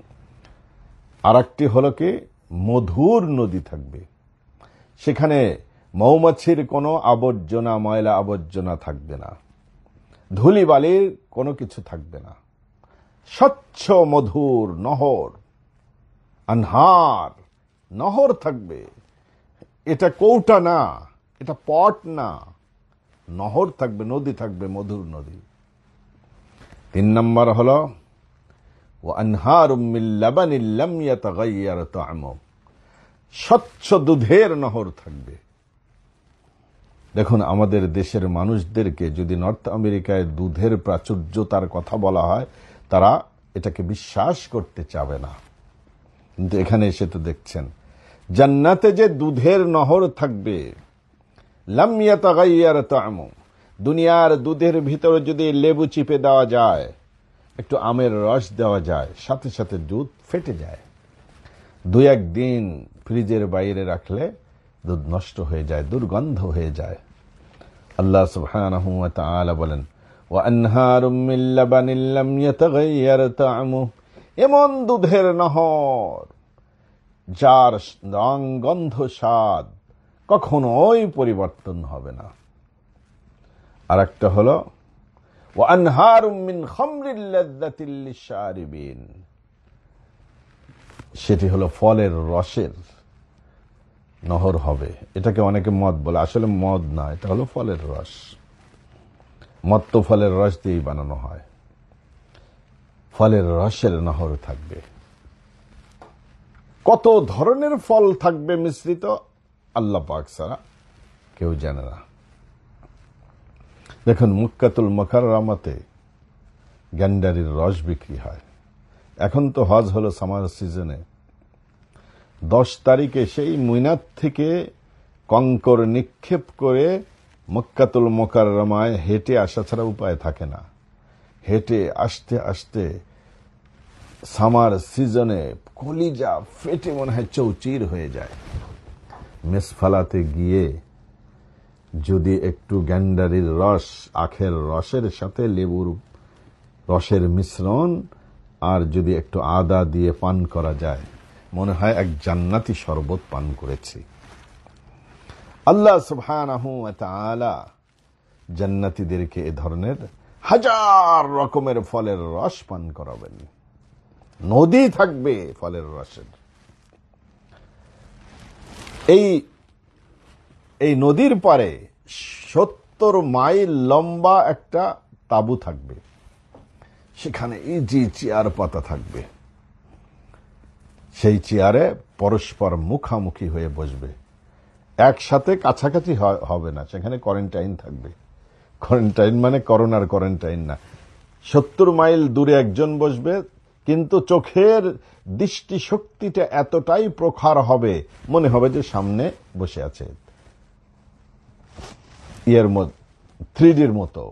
আর একটি হলো কি, মধুর নদী থাকবে, সেখানে মৌমাছির কোনো আবর্জনা, ময়লা আবর্জনা থাকবে না, ধুলিবালির কোনো কিছু থাকবে না, স্বচ্ছ মধুর নহর, আনহার, নহর থাকবে। এটা কৌটা না, এটা পট না, নহর থাকবে, নদী থাকবে, মধুর নদী। তিন নম্বর হলো ওয়া আনহারুম মিন লাবানিন লাম ইয়াতাগায়্যার তা'মুহু, স্বচ্ছ দুধের নহর থাকবে। দেখুন, আমাদের দেশের মানুষদেরকে যদি নর্থ আমেরিকায় দুধের প্রাচুর্যতার কথা বলা হয়, তারা এটাকে বিশ্বাস করতে চাবে না। কিন্তু এখানে এসে তো দেখছেন, জান্নাতে যে দুধের নহর থাকবে, লাম ইয়াতাগায়্যার তা'মুহু, দুনিয়ার দুধের ভিতরে যদি লেবু চিপে দেওয়া যায়, একটু আমের রস দেওয়া যায়, সাথে সাথে দুধ ফেটে যায়। দুই একদিন ফ্রিজের বাইরে রাখলে দুধ নষ্ট হয়ে যায়, দুর্গন্ধ হয়ে যায়। আল্লাহ সুবহানাহু ওয়া তাআলা বলেন, ওয়া আনহারুম মিন লাবানিন লাম ইয়াতাগায়্যার তা'মুহু, এমন দুধের নহর যার রং গন্ধ স্বাদ কখনোই পরিবর্তন হবে না। আর একটা হলো ওয়া আনহারুম মিন খামরিল লাযযাতিল লিশারিবিন, সেটি হলো ফলের রসের নহর হবে। এটাকে অনেকে মদ বলে, আসলে মদ না, এটা হলো ফলের রস। মদ তো ফলের রস দিয়েই বানানো হয়। ফলের রসের নহর থাকবে। কত ধরনের ফল থাকবে মিশ্রিত, আল্লাহ পাক ছাড়া কেউ জানে না। দেখুন, মক্কাতুল মুকাররমাতে গ্যান্ডারির রস বিক্রি হয়, এখন তো হজ হলো সামার সিজনে, দশ তারিখে সেই মিনাত থেকে কঙ্কর নিক্ষেপ করে মক্কাতুল মোকাররমায় হেঁটে আসা ছাড়া উপায় থাকে না। হেঁটে আসতে আসতে সামার সিজনে কলিজা ফেটে মনে হয় চৌচির হয়ে যায়। মেসফালাতে গিয়ে যদি একটু গ্যান্ডারির রস, আখের রসের সাথে লেবুর রসের মিশ্রণ আর যদি একটু আদা দিয়ে পান করা যায়, মনে হয় এক জান্নাতি শরবত পান করেছি। আল্লাহ সুবহানাহু ওয়া তাআলা জান্নাতীদেরকে এ ধরনের হাজার রকমের ফলের রস পান করাবেন। নদী থাকবে ফলের রসের। এই এই নদীর পারে সত্তর মাইল লম্বা একটা তাঁবু থাকবে, সেখানে ইজি চেয়ার পাতা থাকবে। সেই চেয়ারে পরস্পর মুখামুখি হয়ে বসবে, একসাথে কাছাকাছি হবে না, সেখানে কোয়ারেন্টাইন থাকবে। কোয়ারেন্টাইন মানে করোনার কোয়ারেন্টাইন না। সত্তর মাইল দূরে একজন বসবে, কিন্তু চোখের দৃষ্টি শক্তিটা এতটাই প্রখর হবে, মনে হবে যে সামনে বসে আছে, ইয়ের মতো থ্রিডির মতো।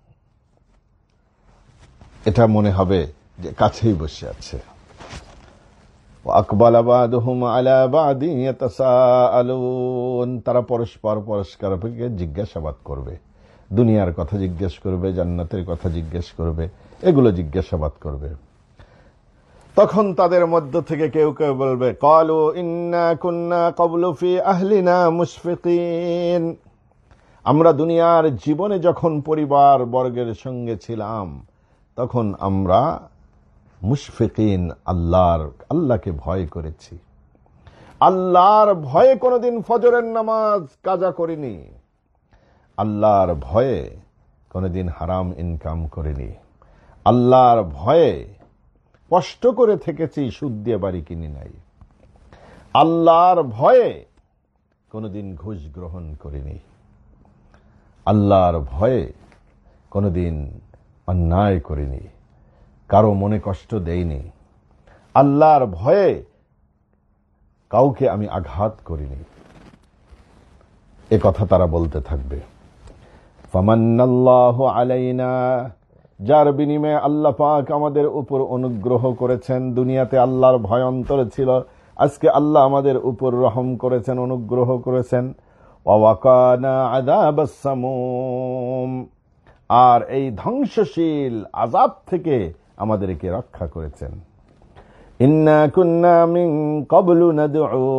এটা মনে হবে যে কাছেই বসে আছে। আকবাল বাদুহুম আলা বাদিন ইয়াতাসাআলুন, তারা পরস্পর পরস্পরকে জিজ্ঞাসাবাদ করবে, দুনিয়ার কথা জিজ্ঞেস করবে, জান্নাতের কথা জিজ্ঞেস করবে, এগুলো জিজ্ঞাসাবাদ করবে। তখন তাদের মধ্য থেকে কেউ কেউ বলবে, ক্বালু ইন্না কুন্না ক্বাবলু ফি আহলিনা মুশফিকিন, আমরা দুনিয়ার জীবনে যখন পরিবার বর্গের সঙ্গে ছিলাম তখন আমরা মুশফিকিন, আল্লাহর আল্লাহকে ভয় করেছি। আল্লাহর ভয়ে কোনোদিন ফজরের নামাজ কাজা করিনি, আল্লাহর ভয়ে কোনোদিন হারাম ইনকাম করিনি, আল্লাহর ভয়ে কষ্ট করে থেকেছি, সুদ দিয়ে বাড়ি কিনি নাই, আল্লাহর ভয়ে কোনোদিন ঘুষ গ্রহণ করিনি, আল্লাহর ভয়ে কোনোদিন অন্যায় করিনি, কারো মনে কষ্ট দেইনি, আল্লাহর ভয়ে কাউকে আমি আঘাত করিনি। এ কথা তারা বলতে থাকবে। ফামান্নাল্লাহু আলাইনা, যার বিনিময়ে আল্লাহ পাক আমাদের উপর অনুগ্রহ করেছেন। দুনিয়াতে আল্লাহর ভয় অন্তরে ছিল, আজকে আল্লাহ আমাদের উপর রহম করেছেন, অনুগ্রহ করেছেন। ওয়া ওয়াকানা আযাবাস সামূম, আর এই ধ্বংসশীল আযাব থেকে আমাদেরকে রক্ষা করেছেন। ইন্না কুন্না মিন ক্বাবলু নাদউহু,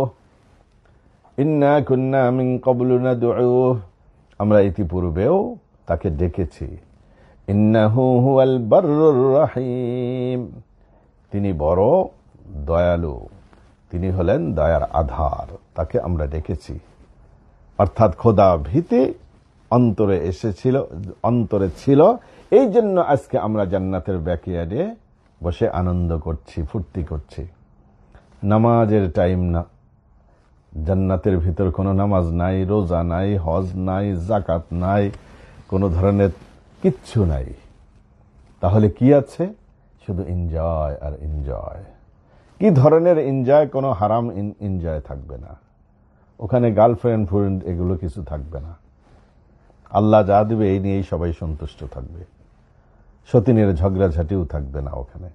ইন্না কুন্না মিন ক্বাবলু নাদউহু, আমরা ইতিপূর্বেও তাকে ডেকেছি। ইন্নাহু হুয়াল বাররুর রহিম, তিনি বড় দয়ালু, তিনি হলেন দয়ার আধার, তাকে আমরা ডেকেছি। অর্থাৎ খোদা ভীতি অন্তরে এসেছিল, অন্তরে ছিল, এই জন্য আজকে আমরা জান্নাতের ব্যাকইয়ার্ডে বসে আনন্দ করছি, ফুর্তি করছি। নামাজের টাইম না, জান্নাতের ভিতর কোনো নামাজ নাই, রোজা নাই, হজ নাই, যাকাত নাই, কোনো ধরনের কিচ্ছু নাই। তাহলে কি আছে? শুধু এনজয় আর এনজয়। কি ধরনের এনজয়? কোনো হারাম এনজয় থাকবে না ওখানে, গার্লফ্রেন্ড ফ্রেন্ড এগুলো কিছু থাকবে না। আল্লাহ যা দিবে এই নিয়েই সবাই সন্তুষ্ট থাকবে। সতীনের ঝগড়াঝাটিও থাকবে না ওখানে।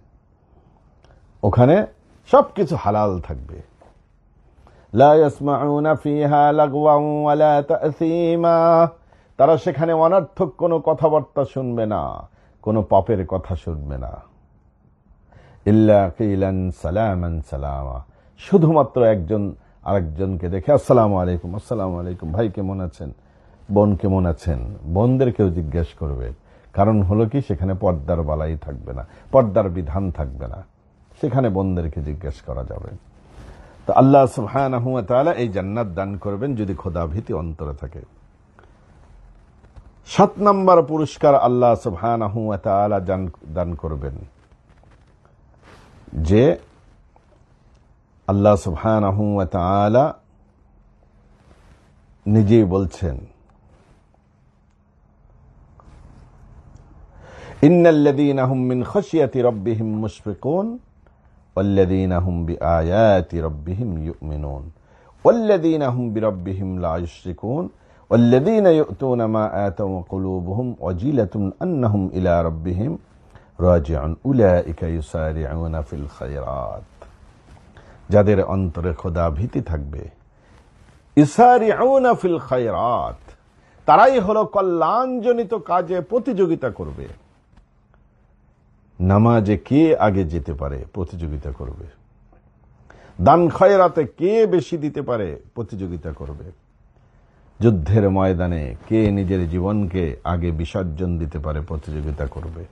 ওখানে সবকিছু হালাল থাকবে। লা ইয়াসমাউনা ফিহা লাগওয়ান ওয়ালা তা'সীমা, তারা সেখানে অনর্থক কোনো কথাবার্তা শুনবে না, কোনো পাপের কথা শুনবে না। ইল্লা কিলান সালামান সালামা, শুধুমাত্র একজন আরেকজনকে দেখে আসসালামু আলাইকুম, আসসালামু আলাইকুম, ভাই কেমন আছেন, বোন কেমন আছেন, বোনদেরকেও জিজ্ঞেস করবে। কারণ হলো কি, সেখানে পর্দার বালাই থাকবে না, পর্দার বিধান থাকবে না, সেখানে বোনদেরকে জিজ্ঞেস করা যাবে। তো আল্লাহ সুবহানাহু ওয়া তাআলা এই জান্নাত দান করবেন যদি খোদা ভীতি অন্তরে থাকে। সাত নম্বর পুরস্কার আল্লাহ সুবহানাহু ওয়া তাআলা দান করবেন, যে আল্লাহ সুবহানাহু ওয়া তাআলা নিজেই বলছেন, ইন্নাল্লাযীনা হুম মিন খাশিয়াতি রাব্বিহিম মুশফিকুন ওয়াল্লাযীনা হুম বিআয়াতি রাব্বিহিম ইউমিনুন ওয়াল্লাযীনা হুম বিরাব্বিহিম লা ইউশরিকুন ওয়াল্লাযীনা ইউতুনা মা আতাউ ওয়া কুলুবুহুম ওয়াজিলাতুন আন্নাহুম ইলা রাব্বিহিম রাজিউন উলাইকা ইউসারিউনা ফিল খায়রাত। যাদের অন্তরে খোদা ভীতি থাকবে, ইউসারিউনা ফিল খায়রাত, তারাই হলো কল্যাণজনিত কাজে প্রতিযোগিতা করবে। নামাজে কে আগে যেতে পারে প্রতিযোগিতা করবে, দান খয়রাতে কে বেশি দিতে পারে প্রতিযোগিতা করবে, যুদ্ধের ময়দানে কে নিজের জীবনকে আগে বিসর্জন দিতে পারে প্রতিযোগিতা করবে।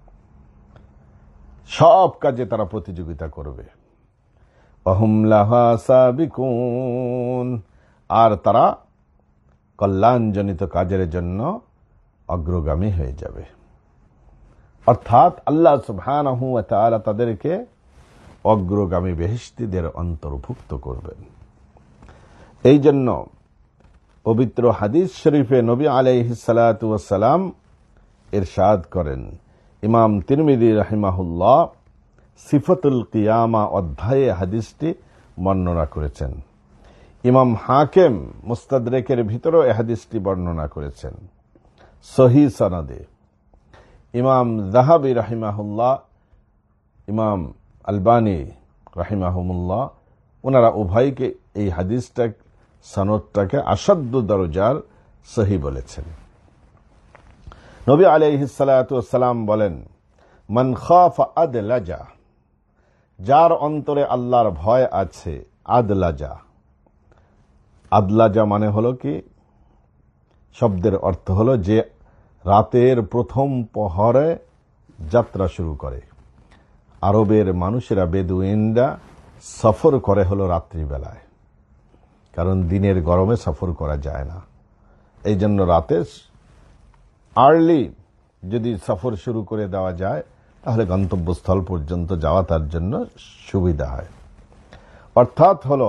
সব কাজে তারা প্রতিযোগিতা করবে। ওয়াহুম লাহা সাবিকুন, আর তারা কল্যাণজনিত কাজের জন্য অগ্রগামী হয়ে যাবে। অর্থাৎ আল্লাহ সুবহানাহু ওয়া তাআলা তাদেরকে অগ্রগামী বেহেশতীদের অন্তর্ভুক্ত করবেন। এই জন্য পবিত্র হাদিস শরীফে নবী আলাইহিস সালাতু ওয়াস সালাম ইরশাদ করেন, ইমাম তিরমিযি রাহিমাহুল্লাহ সিফাতুল কিয়ামা অধ্যায়ে হাদিসটি বর্ণনা করেছেন। ইমাম হাকিম মুস্তাদরেকের ভিতরেও এই হাদিসটি বর্ণনা করেছেন সহিহ সনদে। ইমাম যাহাবী রাহিমাহুল্লাহ, ইমাম আলবানী রাহিমাহুমুল্লাহ, ওনারা উভয়কে এই হাদিসটা সনদটাকে আসাদ্দ দরজার সহি বলেছেন। নবী আলাইহিস সালাতু ওয়াস সালাম বলেন, মান খাফা আদলাজা, যার অন্তরে আল্লাহর ভয় আছে, আদলাজা। আদলাজা মানে হলো কি, শব্দের অর্থ হলো যে রাতের প্রথম প্রহরে যাত্রা শুরু করে। আরবের মানুষেরা, বেদুইনরা সফর করে হলো রাত্রিবেলায়, কারণ দিনের গরমে সফর করা যায় না। এই জন্য রাতে আর্লি যদি সফর শুরু করে দেওয়া যায় তাহলে গন্তব্যস্থল পর্যন্ত যাওয়া তার জন্য সুবিধা হয়। অর্থাৎ হলো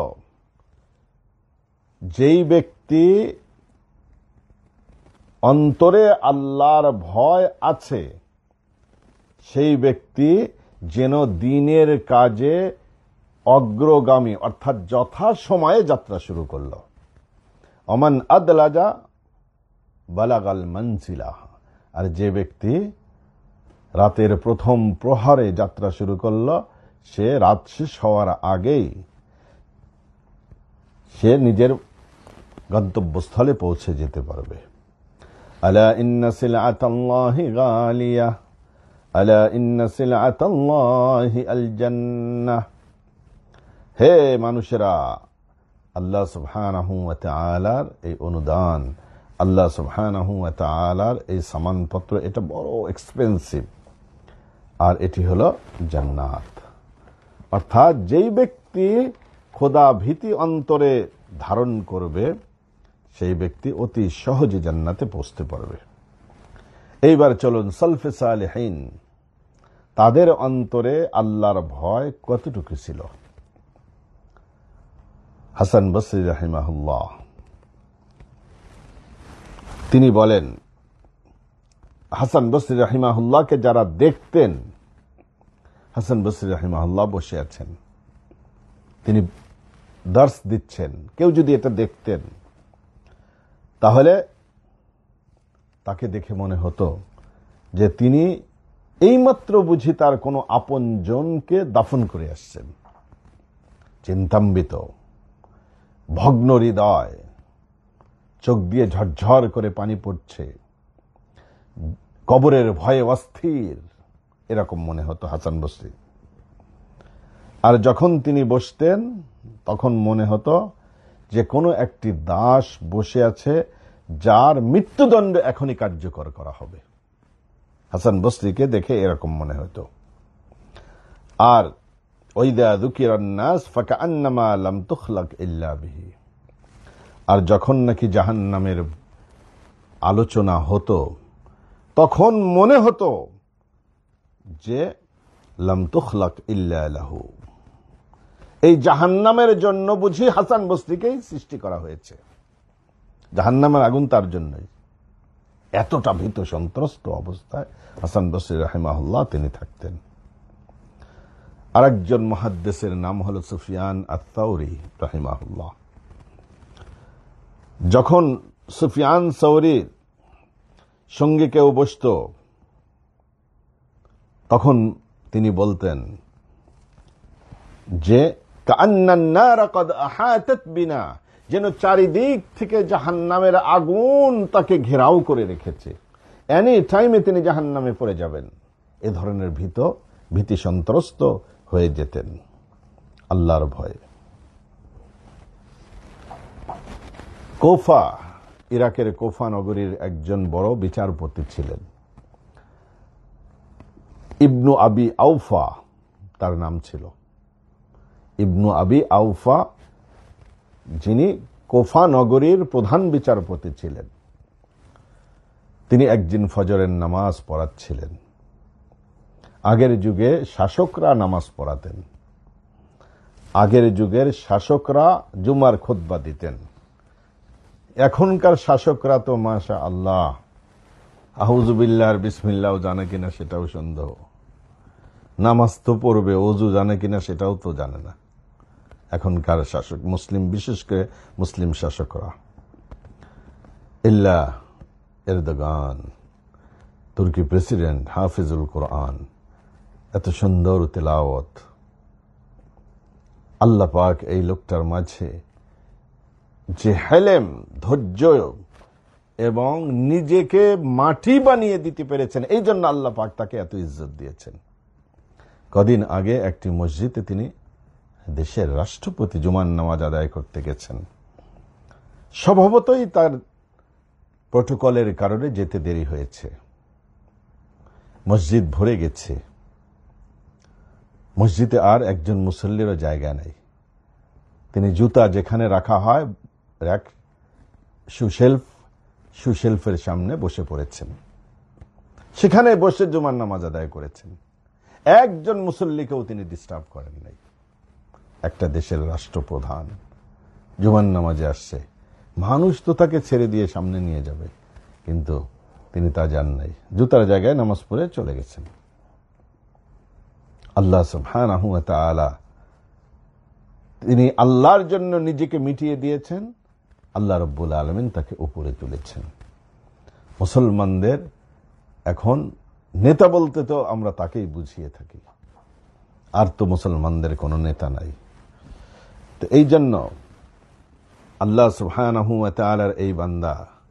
যেই ব্যক্তি অন্তরে আল্লাহর ভয় আছে, সেই ব্যক্তি যেন দিনের কাজে অগ্রগামী, অর্থাৎ যথা সময়ে যাত্রা শুরু করল। অমান আদলাজা বালাগাল মনজিলা, আর যে ব্যক্তি রাতের প্রথম প্রহরে যাত্রা শুরু করল, সে রাত শেষ হওয়ার আগেই সে নিজের গন্তব্যস্থলে পৌঁছে যেতে পারবে। আলা ইন্না সিলআতাল্লাহি গালিয়া, আলা ইন্না সিলআতাল্লাহি আল জান্নাহ। হে মানুষেরা, আল্লাহ সুবহানাহু ওয়া তাআলার এই অনুদান, আল্লাহ সুবহানাহু ওয়া তাআলার এই সামানপত্র, এটা বড় এক্সপেন্সিভ, আর এটি হলো জান্নাত। অর্থাৎ যেই ব্যক্তি খোদা ভীতি অন্তরে ধারণ করবে, সেই ব্যক্তি অতি সহজে জান্নাতে পৌঁছতে পারবে। এইবার চলুন সালফে সালেহিন, তাদের অন্তরে আল্লাহর ভয় কতটুকু ছিল। হাসান বসরি রাহিমাহুল্লাহ তিনি বলেন, হাসান বসরি রাহিমাহুল্লাহকে যারা দেখতেন, হাসান বসরি রাহিমাহুল্লাহ বসে আছেন, তিনি দর্শ দিচ্ছেন, কেউ যদি এটা দেখতেন তাহলে তাকে দেখে মনে হতো যে তিনি এইমাত্র বুঝি তার কোনো আপনজনকে দাফন করে আসছেন। চিন্তান্বিত, ভগ্ন হৃদয়, চোখ দিয়ে ঝরঝর করে পানি পড়ছে, কবরের ভয়ে অস্থির, এরকম মনে হতো হাসান বসরি। আর যখন তিনি বসতেন তখন মনে হতো যে কোনো একটি দাস বসে আছে যার মৃত্যুদণ্ড এখনই কার্যকর করা হবে। হাসান বসরিকে দেখে এরকম মনে হতো। আর ওয়াইদা যুকিরান নাস ফাকান্নামা লাম তুখলাক ইল্লা বিহি, আর যখন নাকি জাহান্নামের আলোচনা হতো তখন মনে হতো যে লাম তুখলাক ইল্লা লাহু, এই জাহান্নামের জন্য বুঝি হাসান বসরিকেই সৃষ্টি করা হয়েছে। জাহান্নামের আগুন তার জন্যই, এতটা ভীত সন্ত্রস্ত অবস্থায় হাসান বসরি রাহিমাহুল্লাহ তিনি থাকতেন। আরেকজন মুহাদ্দিসের নাম হল সুফিয়ান আত-তাওরি রাহিমাহুল্লাহ। যখন সুফিয়ান সাওরীর সঙ্গে কেউ বসত তখন তিনি বলতেন যে কাআন্নান নার ক্বাদ আহাতাত বিনা, যেন চারিদিক থেকে জাহান্নামের আগুন তাকে ঘেরাও করে রেখেছে, এনি টাইমে তিনি জাহান্নামে পড়ে যাবেন। এ ধরনের ভীত ভীতি সন্ত্রস্ত হয়ে যেতেন আল্লাহর ভয়ে। কোফা, ইরাকের কোফা নগরীর একজন বড় বিচারপতি ছিলেন, ইবনু আবি আউফা তার নাম ছিল। ইবনু আবি আউফা যিনি কোফা নগরীর প্রধান বিচারপতি ছিলেন, তিনি একদিন ফজরের নামাজ পড়াচ্ছিলেন। আগের যুগে শাসকরা নামাজ পড়াতেন, আগের যুগের শাসকরা জুমার খুতবা দিতেন। এখনকার শাসকরা তো মাশা আল্লাহ আউযুবিল্লাহ আর বিসমিল্লাহ জানে কিনা সেটাও সন্দেহ, নামাজ তো পড়বে, ওযু জানে কিনা সেটাও তো জানে না এখনকার শাসক, মুসলিম, বিশেষ করে মুসলিম শাসকরা। ইল্লা এরদোগান, তুর্কি প্রেসিডেন্ট, হাফিজুল কোরআন, এত সুন্দর তেলাওয়াত। আল্লাহ পাক এই লোকটার মাঝে যে হেলেম, ধৈর্য এবং নিজেকে মাটি বানিয়ে দিতে পেরেছেন, এই জন্য আল্লাহ পাক তাকে এত ইজ্জত দিয়েছেন। কদিন আগে একটি মসজিদে তিনি দেশের রাষ্ট্রপতি জুমার নামাজ আদায় করতে গেছেন। স্বভাবতই তার প্রটোকলের কারণে যেতে দেরি হয়েছে, মসজিদ ভরে গেছে, মসজিদে আর একজন মুসল্লিরও জায়গা নেই। তিনি জুতা যেখানে রাখা হয় র্যাক, সুশেলফ, সুশেলফের সামনে বসে পড়েছেন, সেখানে বসে জুমার নামাজ আদায় করেছেন। একজন মুসল্লিকেও তিনি ডিস্টার্ব করেন নাই। একটা দেশের রাষ্ট্রপ্রধান জুমার নামাজে আসছে, মানুষ তো তাকে ছেড়ে দিয়ে সামনে নিয়ে যাবে, কিন্তু তিনি তা জান নাই, জুতার জায়গায় নামাজ পড়ে চলে গেছেন। আল্লাহ সুবহানাহু ওয়া তাআলা তিনি আল্লাহর জন্য নিজেকে মিটিয়ে দিয়েছেন, আল্লাহ রাব্বুল আলামিন তাকে উপরে তুলেছেন। মুসলমানদের এখন নেতা বলতে তো আমরা তাকেই বুঝিয়ে থাকি, আর তো মুসলমানদের কোনো নেতা নাই। তো এই জন্য আল্লাহ সুবহানাহু ওয়া তাআলার এই বান্দা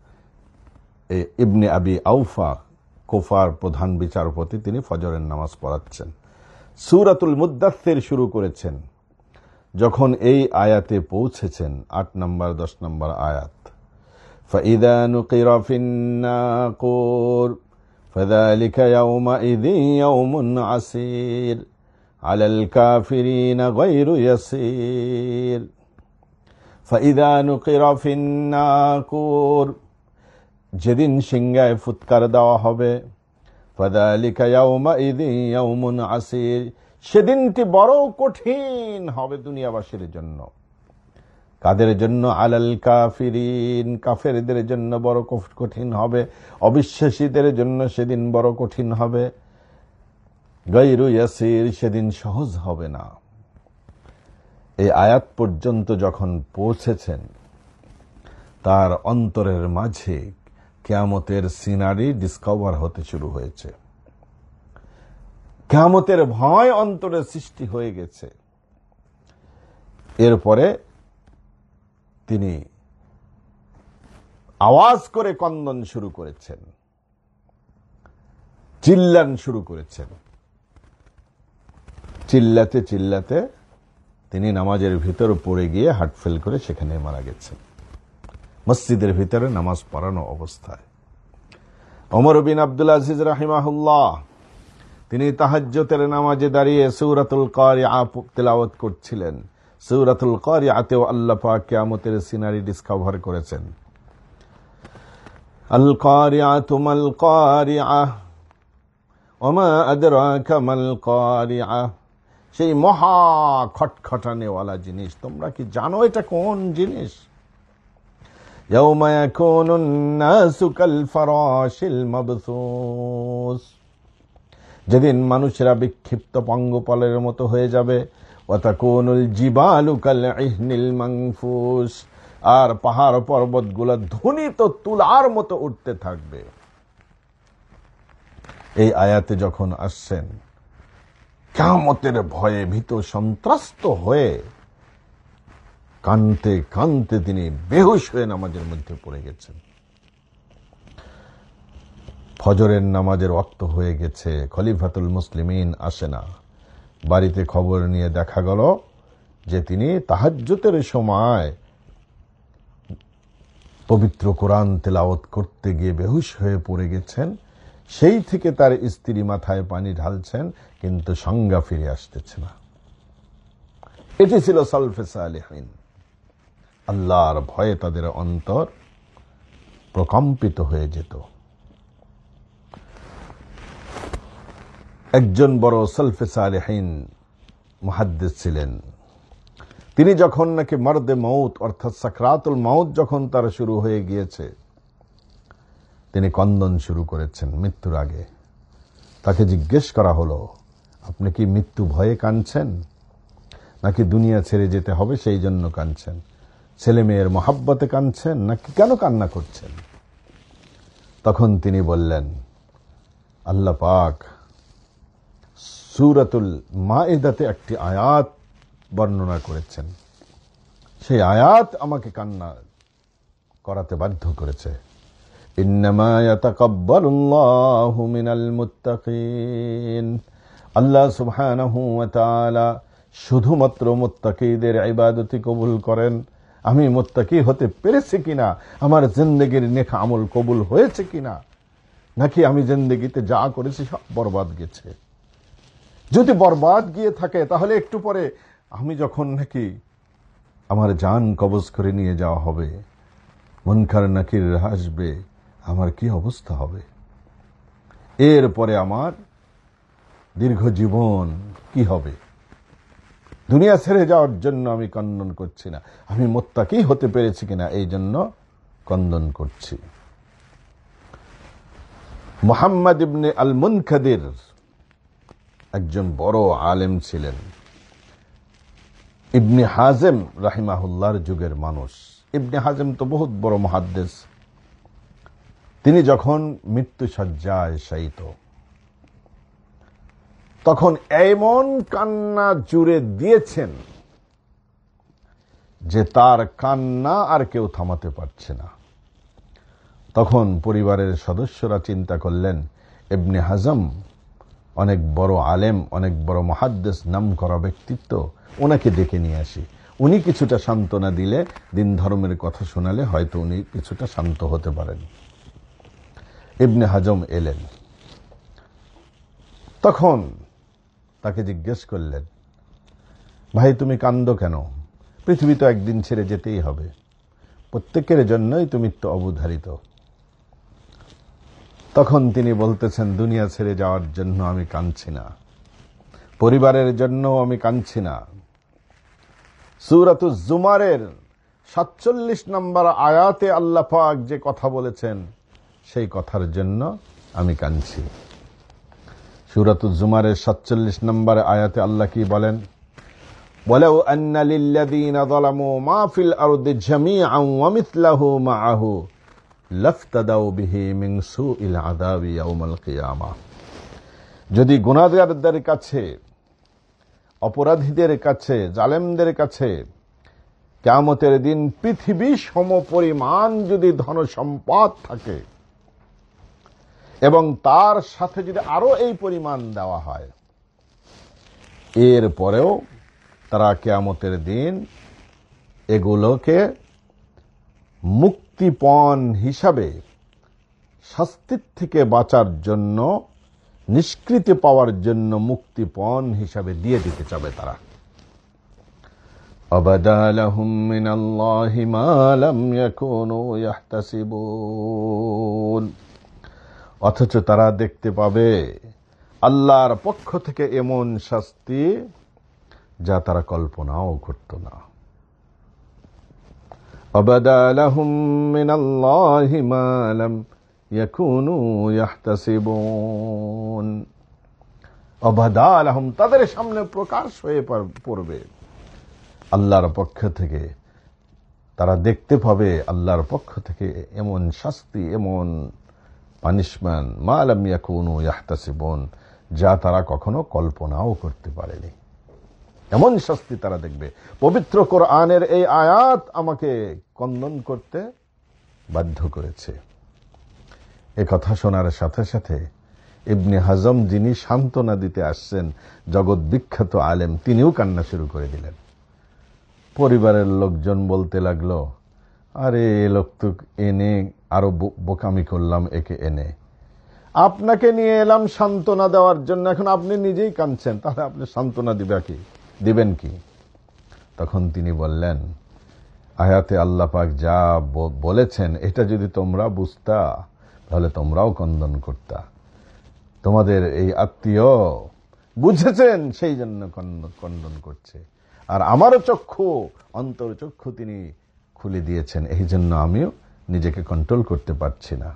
ইবনে আবি আউফা, কোফার প্রধান বিচারপতি, তিনি ফজরের নামাজ পড়াচ্ছেন, সূরাতুল মুদ্দাসসির শুরু করেছেন। যখন এই আয়াতে পৌঁছেছেন, আট নম্বর দশ নম্বর আয়াত, ফাইদা নুকিরা ফিন্নাকুর ফাযালিকা ইয়াওমাইযিন ইয়াওমুন আসীর আলাল কাফিরিনা গায়রু ইয়াসীর। ফাইদা নুকিরা ফিন্নাকুর, যেদিন সিংহায় ফুৎকার দেওয়া হবে, ফাযালিকা ইয়াওমাইযিন ইয়াওমুন আসীর, সেদিনটি বড় কঠিন হবে দুনিয়াবাসীর জন্য। কাদের জন্য? আলাল কাফিরিন, কাফেরদের জন্য বড় কঠিন হবে, অবিশ্বাসীদের জন্য সেদিন বড় কঠিন হবে। গায়রু ইয়াসীর, সেদিন সহজ হবে না। এই আয়াত পর্যন্ত যখন পৌঁছেছেন, তার অন্তরের মাঝে কিয়ামতের সিনারি ডিসকভার হতে শুরু হয়েছে, কিয়ামতের ভয় অন্তরে সৃষ্টি হয়ে গেছে। এরপরে তিনি আওয়াজ করে কন্দন শুরু করেছেন, চিল্লান শুরু করেছেন। চিল্লাতে চিল্লাতে তিনি নামাজের ভিতর পড়ে গিয়ে হার্ট ফেল করে সেখানে মারা গেছেন, মসজিদের ভিতরে নামাজ পড়ানো অবস্থায়। ওমর বিন আব্দুল আজিজ রাহিমাহুল্লাহ তিনি তাহাজ্জুদের নামাজে দাঁড়িয়ে সূরাতুল কারিআ তেলাওয়াত করছিলেন। সূরাতুল কারিআতেও আল্লাহ পাক কিয়ামতের সিনারি ডিসকভার করেছেন। আল কারিআতু মাল কারিআ ওমা আদরাকা মাল কারিআ, সেই মহা খটখটানেওয়ালা জিনিস, তোমরা কি জানো এটা কোন জিনিস? ইয়াউমা ইয়াকুনুন নাসু কাল ফারাশিল মাবসুস, যেদিন মানুষেরা বিক্ষিপ্ত পঙ্গপালের মতো হয়ে যাবে। ওয়া তাকুনুল জিবালু কাল ইহনিল মানফুস, আর পাহাড় পর্বতগুলো ধ্বনিত তুলার মতো উঠতে থাকবে। এই আয়াতে যখন আসছেন, কিয়ামতের ভয়ে ভীত সন্ত্রস্ত হয়ে কানতে কানতে তিনি বেহুশ হয়ে নামাজের মধ্যে পড়ে গেছেন। ফজরের নামাজের ওয়াক্ত হয়ে গেছে, খলিফাতুল মুসলিমিন আসে না। বাড়িতে খবর নিয়ে দেখা গেল যে তিনি তাহাজ্জুদের সময় পবিত্র কোরআন তেলাওয়াত করতে গিয়ে বেহুশ হয়ে পড়ে গেছেন। সেই থেকে তার স্ত্রী মাথায় পানি ঢালছেন, কিন্তু সংজ্ঞা ফিরে আসতেছে না। এটি ছিল সালফে সালেহিন। আল্লাহর ভয়ে তাদের অন্তর প্রকম্পিত হয়ে যেত। একজন বড় সালফে সালেহিন মুহাদ্দিস ছিলেন। তিনি যখন নাকি মর্দে মউত অর্থাৎ সাকরাতুল মউত যখন তার শুরু হয়ে গিয়েছে, তিনি কন্দন শুরু করেছেন মৃত্যুর আগে। তাকে জিজ্ঞেস করা হলো, আপনি কি মৃত্যু ভয়ে কাঁদছেন, নাকি দুনিয়া ছেড়ে যেতে হবে সেই জন্য কাঁদছেন? ছেলে মেয়ের মহাব্বতে কাঁদছেন, নাকি কেন কান্না করছেন? তখন তিনি বললেন, আল্লাহ পাক সূরাতুল মাইদাতে একটি আয়াত বর্ণনা করেছেন, সেই আয়াত আমাকে কান্না করাতে বাধ্য করেছে। ইন্নামা ইয়াতাকাব্বালুল্লাহু মিনাল মুত্তাকিন, আল্লাহ সুবহানাহু ওয়া তাআলা শুধুমাত্র মুত্তাকিদের ইবাদতই কবুল করেন। আমি মুত্তাকি হতে পেরেছি কিনা, আমার জিন্দেগির নেক আমল কবুল হয়েছে কিনা, নাকি আমি জিন্দেগিতে যা করেছি সব বরবাদ গেছে। যদি বরবাদ গিয়ে থাকে, তাহলে একটু পরে আমি যখন নাকি আমার জান কবজ করে নিয়ে যাওয়া হবে, মুনকার নাকির আসবে, আমার কি অবস্থা হবে? এরপরে আমার দীর্ঘ জীবন কি হবে? দুনিয়া ছেড়ে যাওয়ার জন্য আমি কন্দন করছি না, আমি মুত্তাকি হতে পেরেছি কিনা এই জন্য কন্দন করছি। মুহাম্মদ ইবনে আল মুনকাদির একজন বড় আলেম ছিলেন, ইবনে হাজেম রাহিমাহুল্লাহর যুগের মানুষ। ইবনে হাজেম তো বহুত বড় মুহাদ্দিস। তিনি যখন মৃত্যু শয্যায় শায়িত, তখন এমন কান্না জুড়ে দিয়েছেন যে তার কান্না আর কেউ থামাতে পারছে না। তখন পরিবারের সদস্যরা চিন্তা করলেন, ইবনে হাজম অনেক বড় আলেম, অনেক বড় মুহাদ্দিস, নামকরা ব্যক্তিত্ব, ওনাকে ডেকে নিয়ে আসি। উনি কিছুটা সান্ত্বনা দিলে, দিন ধর্মের কথা শোনালে হয়তো উনি কিছুটা শান্ত হতে পারেন। ইবনে হাজম এলেন। তখন তাকে জিজ্ঞেস করলেন, ভাই তুমি কান্দো কেন? পৃথিবী তো একদিন ছেড়ে যেতেই হবে, প্রত্যেকের জন্যই তো মৃত্যু অবধারিত। তখন তিনি বলতেছেন, দুনিয়া ছেড়ে যাওয়ার জন্য আমি কাঁদছি না, পরিবারের জন্য আমি কাঁদছি না। সূরাতুজ জুমারের সাতচল্লিশ নম্বর আয়াতে আল্লাহ পাক যে কথা বলেছেন, সেই কথার জন্য আমি কাঁদছি। সূরাতুজ জুমারের সাতচল্লিশ নম্বর আয়াতে আল্লাহ কি বলেন? ওয়ালাউ আন্না লিল্লাযীনা যালামু মা ফিল আরদি জামিআন ওয়া মিথলাহু মাআহু লাফতাদাউ বিহি মিন সুইল আযাবি ইয়াউমাল কিয়ামাহ। যদি গুনাহগারদের কাছে, অপরাধীদের কাছে, জালেমদের কাছে কিয়ামতের দিন পৃথিবী সমপরিমাণ যদি ধন সম্পদ থাকে এবং তার সাথে যদি আরো এই পরিমাণ দেওয়া হয়, এর পরেও তারা কিয়ামতের দিন এগুলোকে মুক্তিপণ হিসাবে, শাস্তির থেকে বাঁচার জন্য, নিষ্কৃতি পাওয়ার জন্য মুক্তিপণ হিসাবে দিয়ে দিতে চাবে তারা। আবাদা লাহুম মিনাল্লাহি মা লাম ইয়াকুনু ইয়াহতাসিবুন, অথচ তারা দেখতে পাবে আল্লাহর পক্ষ থেকে এমন শাস্তি যা তারা কল্পনাও করত না। وبدا لهم من الله ما لم يكونوا يحتسبون وبدا لهم তাদের সামনে প্রকাশ হয়ে পড়বে আল্লাহর পক্ষ থেকে, তারা দেখতে পাবে আল্লাহর পক্ষ থেকে এমন শাস্তি, এমন পানিশমেন্ট মা লাম ইয়াকুনু ইয়াহতাসিবুন, যা তারা কখনো কল্পনাও করতে পারেনি। এমন শাস্তি তারা দেখবে। পবিত্র কোরআনের এই আয়াত আমাকে কন্দন করতে বাধ্য করেছে। এ কথা শোনার সাথে সাথে ইবনে হাজম, যিনি সান্ত্বনা দিতে আসছেন, জগৎ বিখ্যাত আলেম, তিনিও কান্না শুরু করে দিলেন। পরিবারের লোকজন বলতে লাগলো, আরে এ লোক তো এনে আরো বোকামি করলাম, একে এনে আপনাকে নিয়ে এলাম সান্ত্বনা দেওয়ার জন্য, এখন আপনি নিজেই কাঁদছেন, তাহলে আপনি সান্ত্বনা দিবে কি দিবেন কি? তখন তিনি বললেন, আয়াতে আল্লাহ পাক যা বলেছেন এটা যদি তোমরা বুঝতা তাহলে তোমরাও কন্দন করতা। তোমাদের এই আত্মীয় বুঝেছেন, সেই জন্য কন্দন করছে, আর আমারও চক্ষু, অন্তর চক্ষু তিনি খুলে দিয়েছেন, এই জন্য আমিও নিজেকে কন্ট্রোল করতে পারছি না।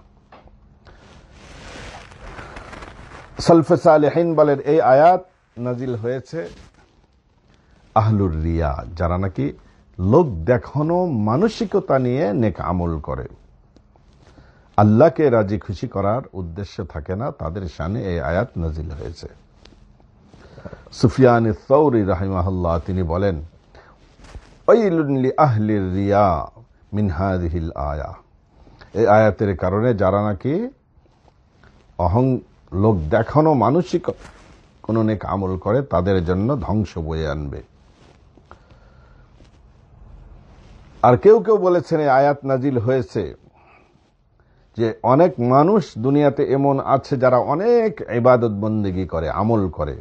সালফে সালেহিন বলেন, এই আয়াত নাজিল হয়েছে আহলুর রিয়া, যারা নাকি লোক দেখানো মানসিকতা নিয়ে নেক আমল করে, আল্লাহকে রাজি খুশি করার উদ্দেশ্য থাকে না, তাদের শানে এই আয়াত নাজিল হয়েছে। সুফিয়ান আস-সাউরি রাহিমাহুল্লাহ তিনি বলেন, ওয়াইলুন লি আহলির রিয়া মিন হাযিহিল আয়া, এই আয়াতের কারণে যারা নাকি অহং লোক দেখানো মানসিক কোন নেক আমল করে, তাদের জন্য ধ্বংস বয়ে আনবে। আর কেউ কেউ বলেছেন এই আয়াত নাজিল হয়েছে যে অনেক মানুষ দুনিয়াতে এমন আছে যারা অনেক ইবাদত বন্দেগী করে, আমল করে,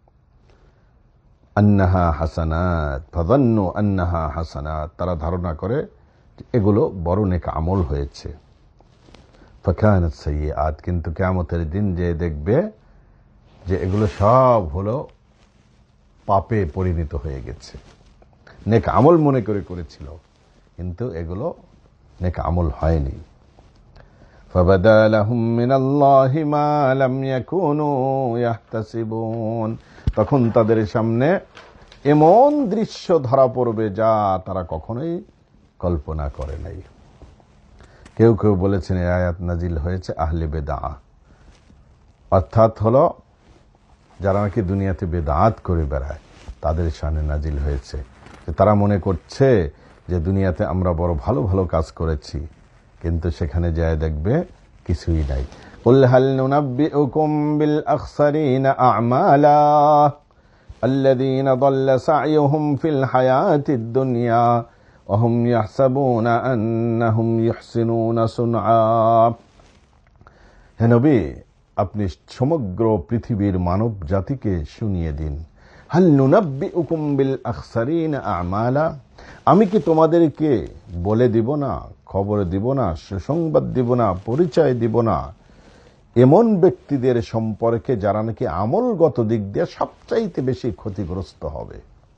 আন্নাহা হাসানাত ফাযান্নু আন্নাহা হাসানাত, তারা ধারণা করে এগুলো বড় নেক আমল হয়েছে, ফাকানাত সাইয়্যাত, কিন্তু কিয়ামতের দিন যে দেখবে যে এগুলো সব হলো পাপে পরিণত হয়ে গেছে। নেক আমল মনে করে করেছিল, কিন্তু এগুলো নেক আমল হয়নি। ফাবাদা লাহুম মিনাল্লাহি মা লাম ইয়াকুনু ইয়াহতাসিবুন, তখন তাদের সামনে এমন দৃশ্য ধরা পড়বে যা তারা কখনোই কল্পনা করে নাই। কেউ কেউ বলেছেন এই আয়াত নাজিল হয়েছে আহলে বেদাহ, অর্থাৎ হলো যারা নাকি দুনিয়াতে বেদাত করে বেড়ায়, তাদের শানে নাজিল হয়েছে। তারা মনে করছে যে দুনিয়াতে আমরা বড় ভালো ভালো কাজ করেছি, কিন্তু সেখানে যায় দেখবে কিছুই নাই। কুল হাল নুনাব্বিউকুম বিল আখসারিনা আ'মালা আল্লাযীনা দাল্লা সা'য়ুহুম ফিল হায়াতিদ দুনিয়া ওয়া হুম ইয়াহসাবুনা আন্নাহুম ইহসিনুনা সুনআ। হে নবী, আপনি সমগ্র পৃথিবীর মানব জাতিকে শুনিয়ে দিন, হাল নুনাব্বিউকুম বিল আখসারিনা আ'মালা, আমি কি তোমাদেরকে বলে দিব না, খবর দিব না, সুসংবাদ দিব না, পরিচয় দিব না এমন ব্যক্তিদের সম্পর্কে যারা নাকি আমলগত দিক দিয়ে সবচাইতে বেশি ক্ষতিগ্রস্ত হবে।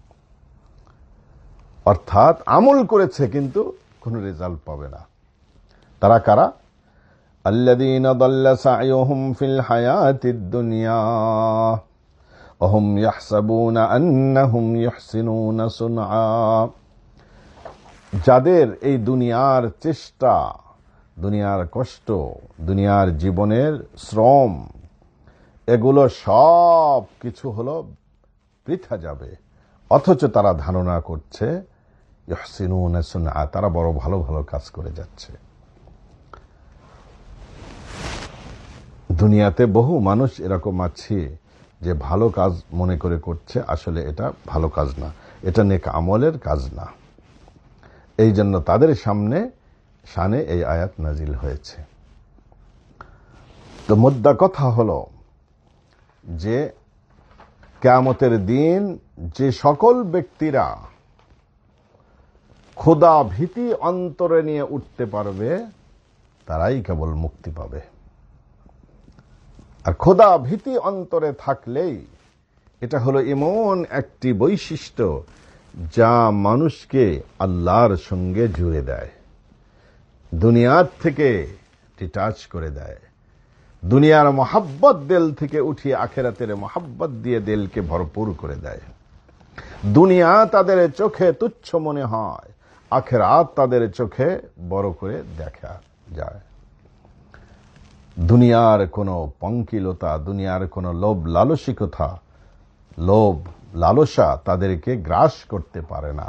অর্থাৎ আমল করেছে কিন্তু কোনো রেজাল্ট পাবে না। তারা কারা? আল্লাযীনা দাল্লা সা'য়ুহুম ফিল হায়াতিদ দুনিয়া ওয়া হুম ইয়াহসাবুনা আন্নাহুম ইহসিনুনা সুনআ, যাদের এই দুনিয়ার চেষ্টা, দুনিয়ার কষ্ট, দুনিয়ার জীবনের শ্রম, এগুলো সব কিছু হলো বৃথা যাবে, অথচ তারা ধারণা করছে ইহসিনুনা সুনআ, তারা বড় ভালো ভালো কাজ করে যাচ্ছে। দুনিয়াতে বহু মানুষ এরকম আছে যে ভালো কাজ মনে করে করছে, আসলে এটা ভালো কাজ না, এটা নেক আমলের কাজ না। এই জন্য তাদের সামনে শানে এই আয়াত নাজিল হয়েছে। তো মুদ্দা কথা হলো যে কিয়ামতের দিন যে সকল ব্যক্তিরা খোদা ভীতি অন্তরে নিয়ে উঠতে পারবে তারাই কেবল মুক্তি পাবে। আর খোদা ভীতি অন্তরে থাকলেই, এটা হলো এমন একটি বৈশিষ্ট্য যা মানুষকে আল্লাহর সঙ্গে জুড়ে দেয়, দুনিয়ার থেকে ডিটাচ করে দেয়, দুনিয়ার মহাব্বত দিল থেকে উঠিয়ে আখেরাতের মহাব্বত দিয়ে দিলকে ভরপুর করে দেয়। দুনিয়া তাদের চোখে তুচ্ছ মনে হয়, আখেরাত তাদের চোখে বড় করে দেখা যায়। দুনিয়ার কোনো পঙ্কিলতা, দুনিয়ার কোনো লোভ লালসিকতা, লোভ লালসা তাদেরকে গ্রাস করতে পারে না,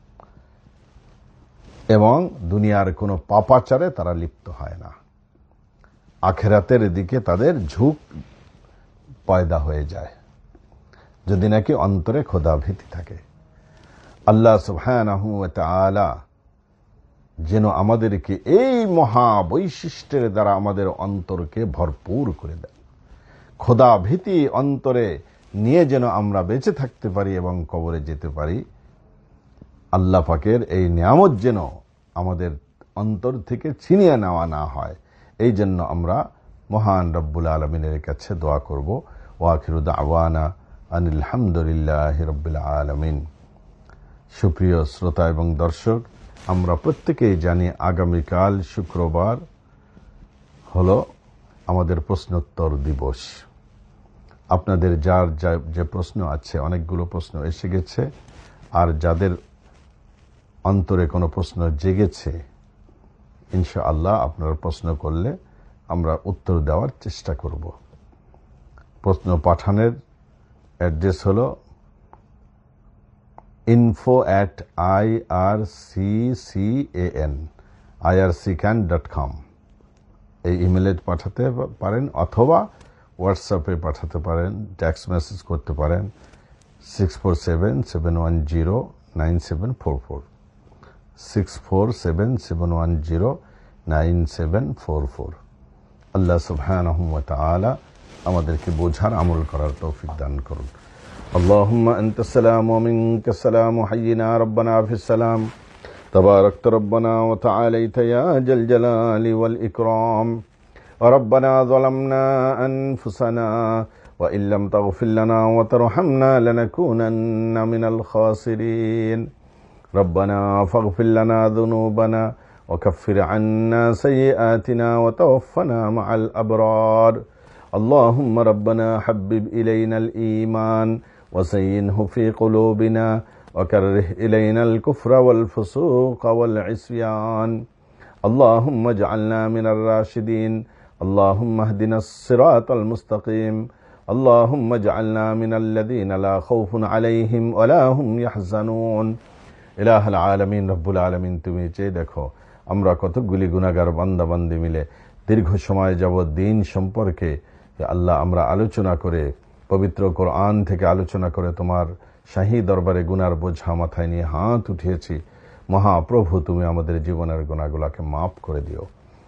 এবং দুনিয়ার কোনো পাপাচারে তারা লিপ্ত হয় না। আখেরাতের দিকে তাদের ঝুঁক পয়দা হয়ে যায় যদি নাকি অন্তরে খোদা ভীতি থাকে। আল্লাহ সুবহানাহু ওয়া তাআলা যেন আমাদেরকে এই মহা বৈশিষ্ট্যের দ্বারা আমাদের অন্তরকে ভরপুর করে দেয়। খোদা ভীতি অন্তরে নিয়ে যেন আমরা বেঁচে থাকতে পারি এবং কবরে যেতে পারি। আল্লাহ পাকের এই নিয়ামত যেন আমাদের অন্তর থেকে ছিনিয়ে নেওয়া না হয়, এই জন্য আমরা মহান রব্বুল আলামিনের কাছে দোয়া করব। ওয়া আখিরু দাওয়ানা আনিল হামদুলিল্লাহি রাব্বিল আলামিন। সুপ্রিয় শ্রোতা এবং দর্শক, আমরা প্রত্যেকেই জানি আগামীকাল শুক্রবার হলো আমাদের প্রশ্নোত্তর দিবস। আপনাদের যার যে প্রশ্ন আছে, অনেকগুলো প্রশ্ন এসে গেছে, আর যাদের অন্তরে কোনো প্রশ্ন জেগেছে, ইনশাআল্লাহ আপনারা প্রশ্ন করলে আমরা উত্তর দেওয়ার চেষ্টা করব। প্রশ্ন পাঠানোর অ্যাড্রেস হলো info at I R C C A N I R C can dot com এই ইমেলে পাঠাতে পারেন, অথবা হোয়াটসঅ্যাপে পাঠাতে পারেন, টেক্সট মেসেজ করতে পারেন six four seven seven one zero nine seven four four six four seven seven one zero nine seven four four. Allah সুবহানাহু ওয়া তাআলা আমাদেরকে বোঝার আমল করার তৌফিক দান করুন। আল্লাহুম্মা আনতাস সালাম ওয়া মিনকাস সালাম হাইয়িনা রাব্বানা ফিস সালাম তাবারাকতা রাব্বানা ওয়া তাআলাইতা ইয়া জাল জালালি ওয়াল ইকরাম। ربنا ظلمنا أنفسنا وإن لم تغفر لنا وترحمنا لنكونن من الخاسرين. ربنا فاغفر لنا ذنوبنا وكفر عنا سيئاتنا وتوفنا مع الأبرار. اللهم ربنا حبب إلينا الإيمان وزينه في قلوبنا وكره إلينا الكفر والفسوق والعصيان. اللهم اجعلنا من الراشدين. اللهم اهدنا الصراط المستقيم. اللهم اجعلنا من الذين لا خوف عليهم ولا هم يحزنون. ইলাহ আলামিন, রব্বুল আলামিন, তুমি চেয়ে দেখো আমরা কতগুলি গুনাহগার বান্দা বান্দি মিলে দীর্ঘ সময় যাবৎ দিন সম্পর্কে আল্লাহ আমরা আলোচনা করে, পবিত্র কোরআন থেকে আলোচনা করে তোমার শাহী দরবারে গুনার বোঝা মাথায় নিয়ে হাত উঠিয়েছি। মহাপ্রভু, তুমি আমাদের জীবনের গুনাহগুলোকে মাফ করে দিও।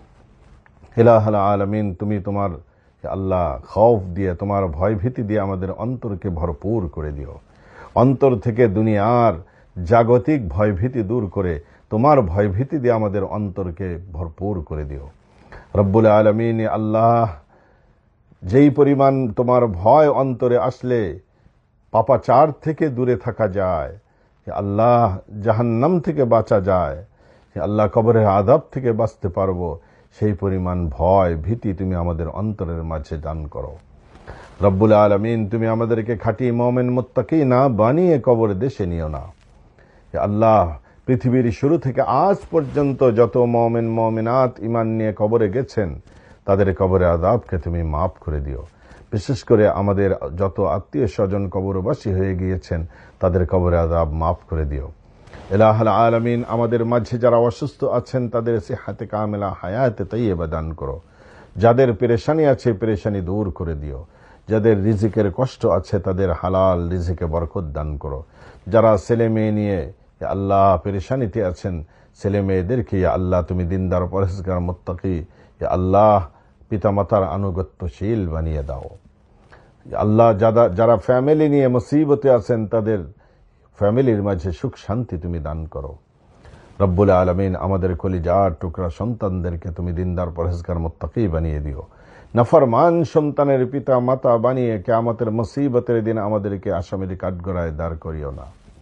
ইলাহ আলামিন, তুমি তোমার আল্লাহ খৌফ দিয়ে, তোমার ভয় ভীতি দিয়ে আমাদের অন্তরকে ভরপুর করে দিও। অন্তর থেকে দুনিয়ার জাগতিক ভয়ভীতি দূর করে তোমার ভয়ভীতি দিয়ে আমাদের অন্তরকে ভরপুর করে দিও। রব্বুল আলামিন, আল্লাহ, যেই পরিমাণ তোমার ভয় অন্তরে আসলে পাপাচার থেকে দূরে থাকা যায়, আল্লাহ জাহান্নাম থেকে বাঁচা যায়, আল্লাহ কবরের আযাব থেকে বাঁচতে পারবো, সেই পরিমাণ ভয় ভীতি তুমি আমাদের অন্তরের মাঝে দান করো। রব্বুল আলামিন, তুমি আমাদেরকে খাঁটি মুমিন মুত্তাকি না বানিয়ে কবর দেশে নিও না। আল্লাহ, পৃথিবীর শুরু থেকে আজ পর্যন্ত যত মুমিন মুমিনাত ঈমান নিয়ে কবরে গেছেন, তাদের কবরের আযাবকে তুমি মাফ করে দিও। বিশেষ করে আমাদের যত আত্মীয় স্বজন কবরবাসী হয়ে গিয়েছেন, তাদের কবরের আযাব মাফ করে দিও। ইলাহুল আলামিন, আমাদের মাঝে যারা অসুস্থ আছেন, তাদের সিহাতে কামিলা, হায়াতে তাইয়্যিবা দান করো। যাদের পেরেশানি আছে, পেরেশানি দূর করে দিও। যাদের রিজিকের কষ্ট আছে, তাদের হালাল রিজিকে বরকত দান করো। যারা ছেলে মেয়ে নিয়ে আল্লাহ পেরেশানিতে আছেন, ছেলে মেয়েদেরকে আল্লাহ তুমি দিনদার, পরহেজগার, মুত্তাকি, আল্লাহ পিতামাতার আনুগত্যশীল বানিয়ে দাও। আল্লাহ, যারা যারা ফ্যামিলি নিয়ে মুসিবতে আছেন, তাদের ফ্যামিলির মাঝে সুখ শান্তি তুমি দান করো। রব্বুল আলামিন, আমাদের কলিজার টুকরা সন্তানদেরকে তুমি দিনদার, পরহেজগার, মুত্তাকি বানিয়ে দিও। নাফরমান সন্তানের পিতা মাতা বানিয়ে কিয়ামতের মুসিবতের দিন আমাদেরকে আসামির কাঠগড়ায় দাঁড় করিও না।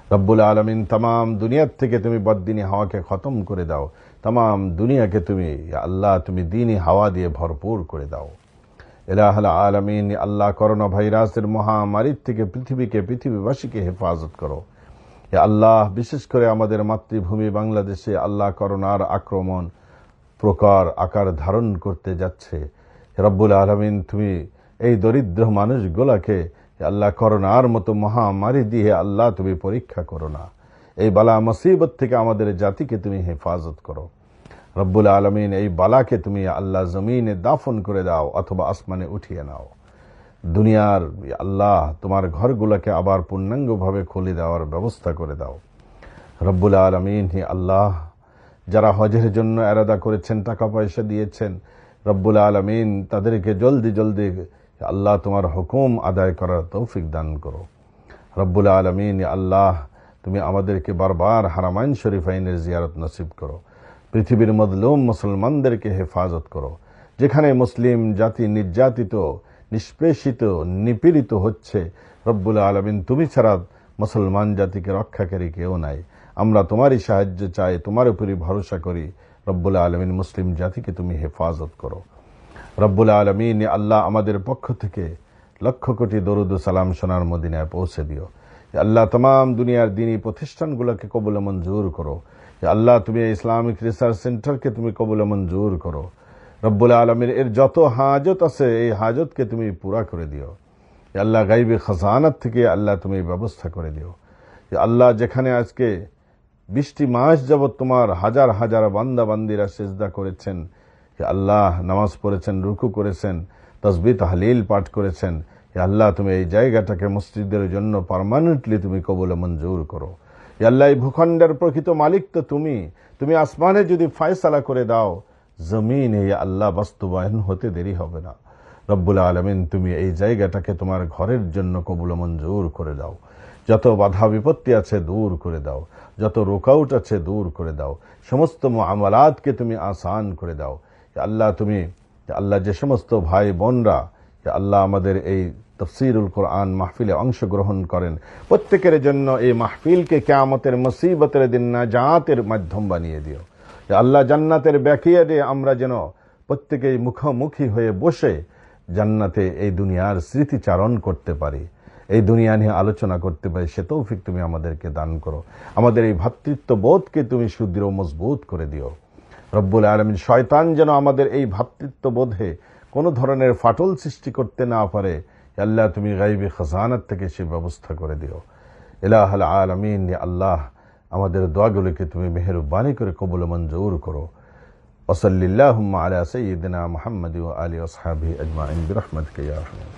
রব্বুল আলামিন তাম দুনিয়ার থেকে তুমি বদ্দিনী হাওয়াকে খতম করে দাও, তাম দুনিয়াকে তুমি আল্লাহ তুমি দিনী হাওয়া দিয়ে ভরপুর করে দাও। ইলাহুল আলামিন, আল্লাহ করোনা ভাইরাসের মহামারীর থেকে পৃথিবীকে পৃথিবীবাসীকে হেফাজত করো। আল্লাহ বিশেষ করে আমাদের মাতৃভূমি বাংলাদেশে আল্লাহ করোনার আক্রমণ প্রকার আকার ধারণ করতে যাচ্ছে। রব্বুল আলামিন, তুমি এই দরিদ্র মানুষগুলাকে আল্লাহ করোনার মতো মহামারী দিয়ে আল্লাহ তুমি পরীক্ষা করো না। এই বালা মুসিবত থেকে আমাদের জাতিকে তুমি হেফাজত করো। রব্বুল আলামিন, এই বালাকে তুমি আল্লাহ জমিনে দাফন করে দাও অথবা আসমানে উঠিয়ে নাও। দুনিয়ার আল্লাহ তোমার ঘরগুলোকে আবার পূর্ণাঙ্গভাবে খুলে দেওয়ার ব্যবস্থা করে দাও। রব্বুল আলামিন, হে আল্লাহ, যারা হজের জন্য এরাদা করেছেন, টাকা পয়সা দিয়েছেন, রব্বুল আলামিন তাদেরকে জলদি জলদি আল্লাহ তোমার হুকুম আদায় করার তৌফিক দান করো। রব্বুল আলামিন, আল্লাহ তুমি আমাদেরকে বারবার হারামাইন শরীফাইনের জিয়ারত নসিব করো। পৃথিবীর মজলুম মুসলমানদেরকে হেফাজত করো। যেখানে মুসলিম জাতি নির্যাতিত, নিষ্পেষিত, নিপীড়িত হচ্ছে, রব্বুল আলামিন তুমি ছাড়া মুসলমান জাতিকে রক্ষাকারী কেউ নাই। আমরা তোমারই সাহায্য চাই, তোমার উপরই ভরসা করি। রব্বুল আলামিন, মুসলিম জাতিকে তুমি হেফাজত করো। রব্বুল আলামিন, আল্লাহ আমাদের পক্ষ থেকে লক্ষ কোটি দরুদ ও সালাম সোনার মদিনায় পৌঁছে দিও। আল্লাহ তাম দুনিয়ার দ্বীনি প্রতিষ্ঠানগুলোকে কবুল মঞ্জুর করো। আল্লাহ তুমি ইসলামিক রিসার্চ সেন্টারকে তুমি কবুল মঞ্জুর করো। রব্বুল আলামিন, এর যত হাজত আছে এই হাজতকে তুমি পুরা করে দিও। আল্লাহ গাইবে খাজানাত থেকে আল্লাহ তুমি ব্যবস্থা করে দিও। আল্লাহ যেখানে আজকে বিশটি মাস যাবৎ তোমার হাজার হাজার বান্দা বান্দিরা সিজদা করেছেন, আল্লাহ নামাজ পড়েছেন, রুকু করেছেন, তাসবিহ তাহলিল পাঠ করেছেন, আল্লাহ তুমি এই জায়গাটাকে মসজিদের জন্য পার্মানেন্টলি তুমি কবুল মঞ্জুর করো। আল্লাহ এই ভূখণ্ডের প্রকৃত মালিক তো তুমি। তুমি আসমানে যদি ফয়সালা করে দাও, জমিনে আল্লাহ বাস্তবায়ন হতে দেরি হবে না। রব্বুল আলামিন, তুমি এই জায়গাটাকে তোমার ঘরের জন্য কবুল মঞ্জুর করে দাও। যত বাধা বিপত্তি আছে দূর করে দাও, যত রুকাউট আছে দূর করে দাও, সমস্ত মুআমালাতকে তুমি আসান করে দাও। আল্লাহ তুমি আল্লাহ যে সমস্ত ভাই বোনরা আল্লাহ আমাদের এই তাফসীরুল কোরআন মাহফিলে অংশগ্রহণ করেন, প্রত্যেকের জন্য এই মাহফিলকে কিয়ামতের মুসিবতের দিন নাজাতের মাধ্যম বানিয়ে দিও। আল্লাহ জান্নাতের ব্যাকিয়ারে আমরা যেন প্রত্যেকেই মুখোমুখি হয়ে বসে জান্নাতে এই দুনিয়ার স্মৃতিচারণ করতে পারি, এই দুনিয়া নিয়ে আলোচনা করতে পারি, সে তৌফিক তুমি আমাদেরকে দান করো। আমাদের এই ভ্রাতৃত্ব বোধকে তুমি সুদৃঢ় মজবুত করে দিও। রব্বুল আলামিন, শয়তান যেন আমাদের এই ভ্রাতৃত্ব বোধে কোনো ধরনের ফাটল সৃষ্টি করতে না পারে, আল্লাহ তুমি গাইবি খাজানাত থেকে সে ব্যবস্থা করে দিও। ইলাহুল আলামিন, আল্লাহ আমাদের দোয়াগুলোকে তুমি মেহেরবানি করে কবুল মঞ্জুর করো। ওয়াসাল্লিল্লাহু আলা সাইয়্যিদিনা মুহাম্মাদ ওয়া আলিহি ওয়া আসহাবিহি আজমাইন বিরহমাতিকা ইয়া আরহাম।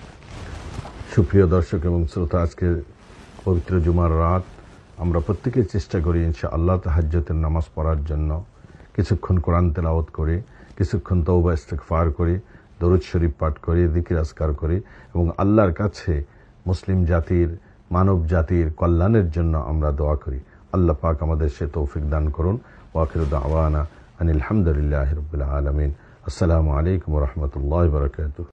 সুপ্রিয় দর্শক এবং শ্রোতা, আজকে পবিত্র জুমার রাত আমরা প্রত্যেকেই চেষ্টা করি ইনশাআল্লাহ তাহাজ্জুদের নামাজ পড়ার জন্য। কিছুক্ষণ কোরআন তেলাওয়াত করি, কিছুক্ষণ তওবা ইস্তিগফার করি, দরুদ শরীফ পাঠ করি, জিকির আজকার করি এবং আল্লাহর কাছে মুসলিম জাতির, মানব জাতির কল্যাণের জন্য আমরা দোয়া করি। আল্লাহ পাক আমাদের সে তৌফিক দান করুন। ওয়া আখিরু দাওয়ানা আনিল হামদুলিল্লাহি রাব্বিল আলামিন। আসসালামু আলাইকুম ওয়া রাহমাতুল্লাহি ওয়া বারাকাতুহু।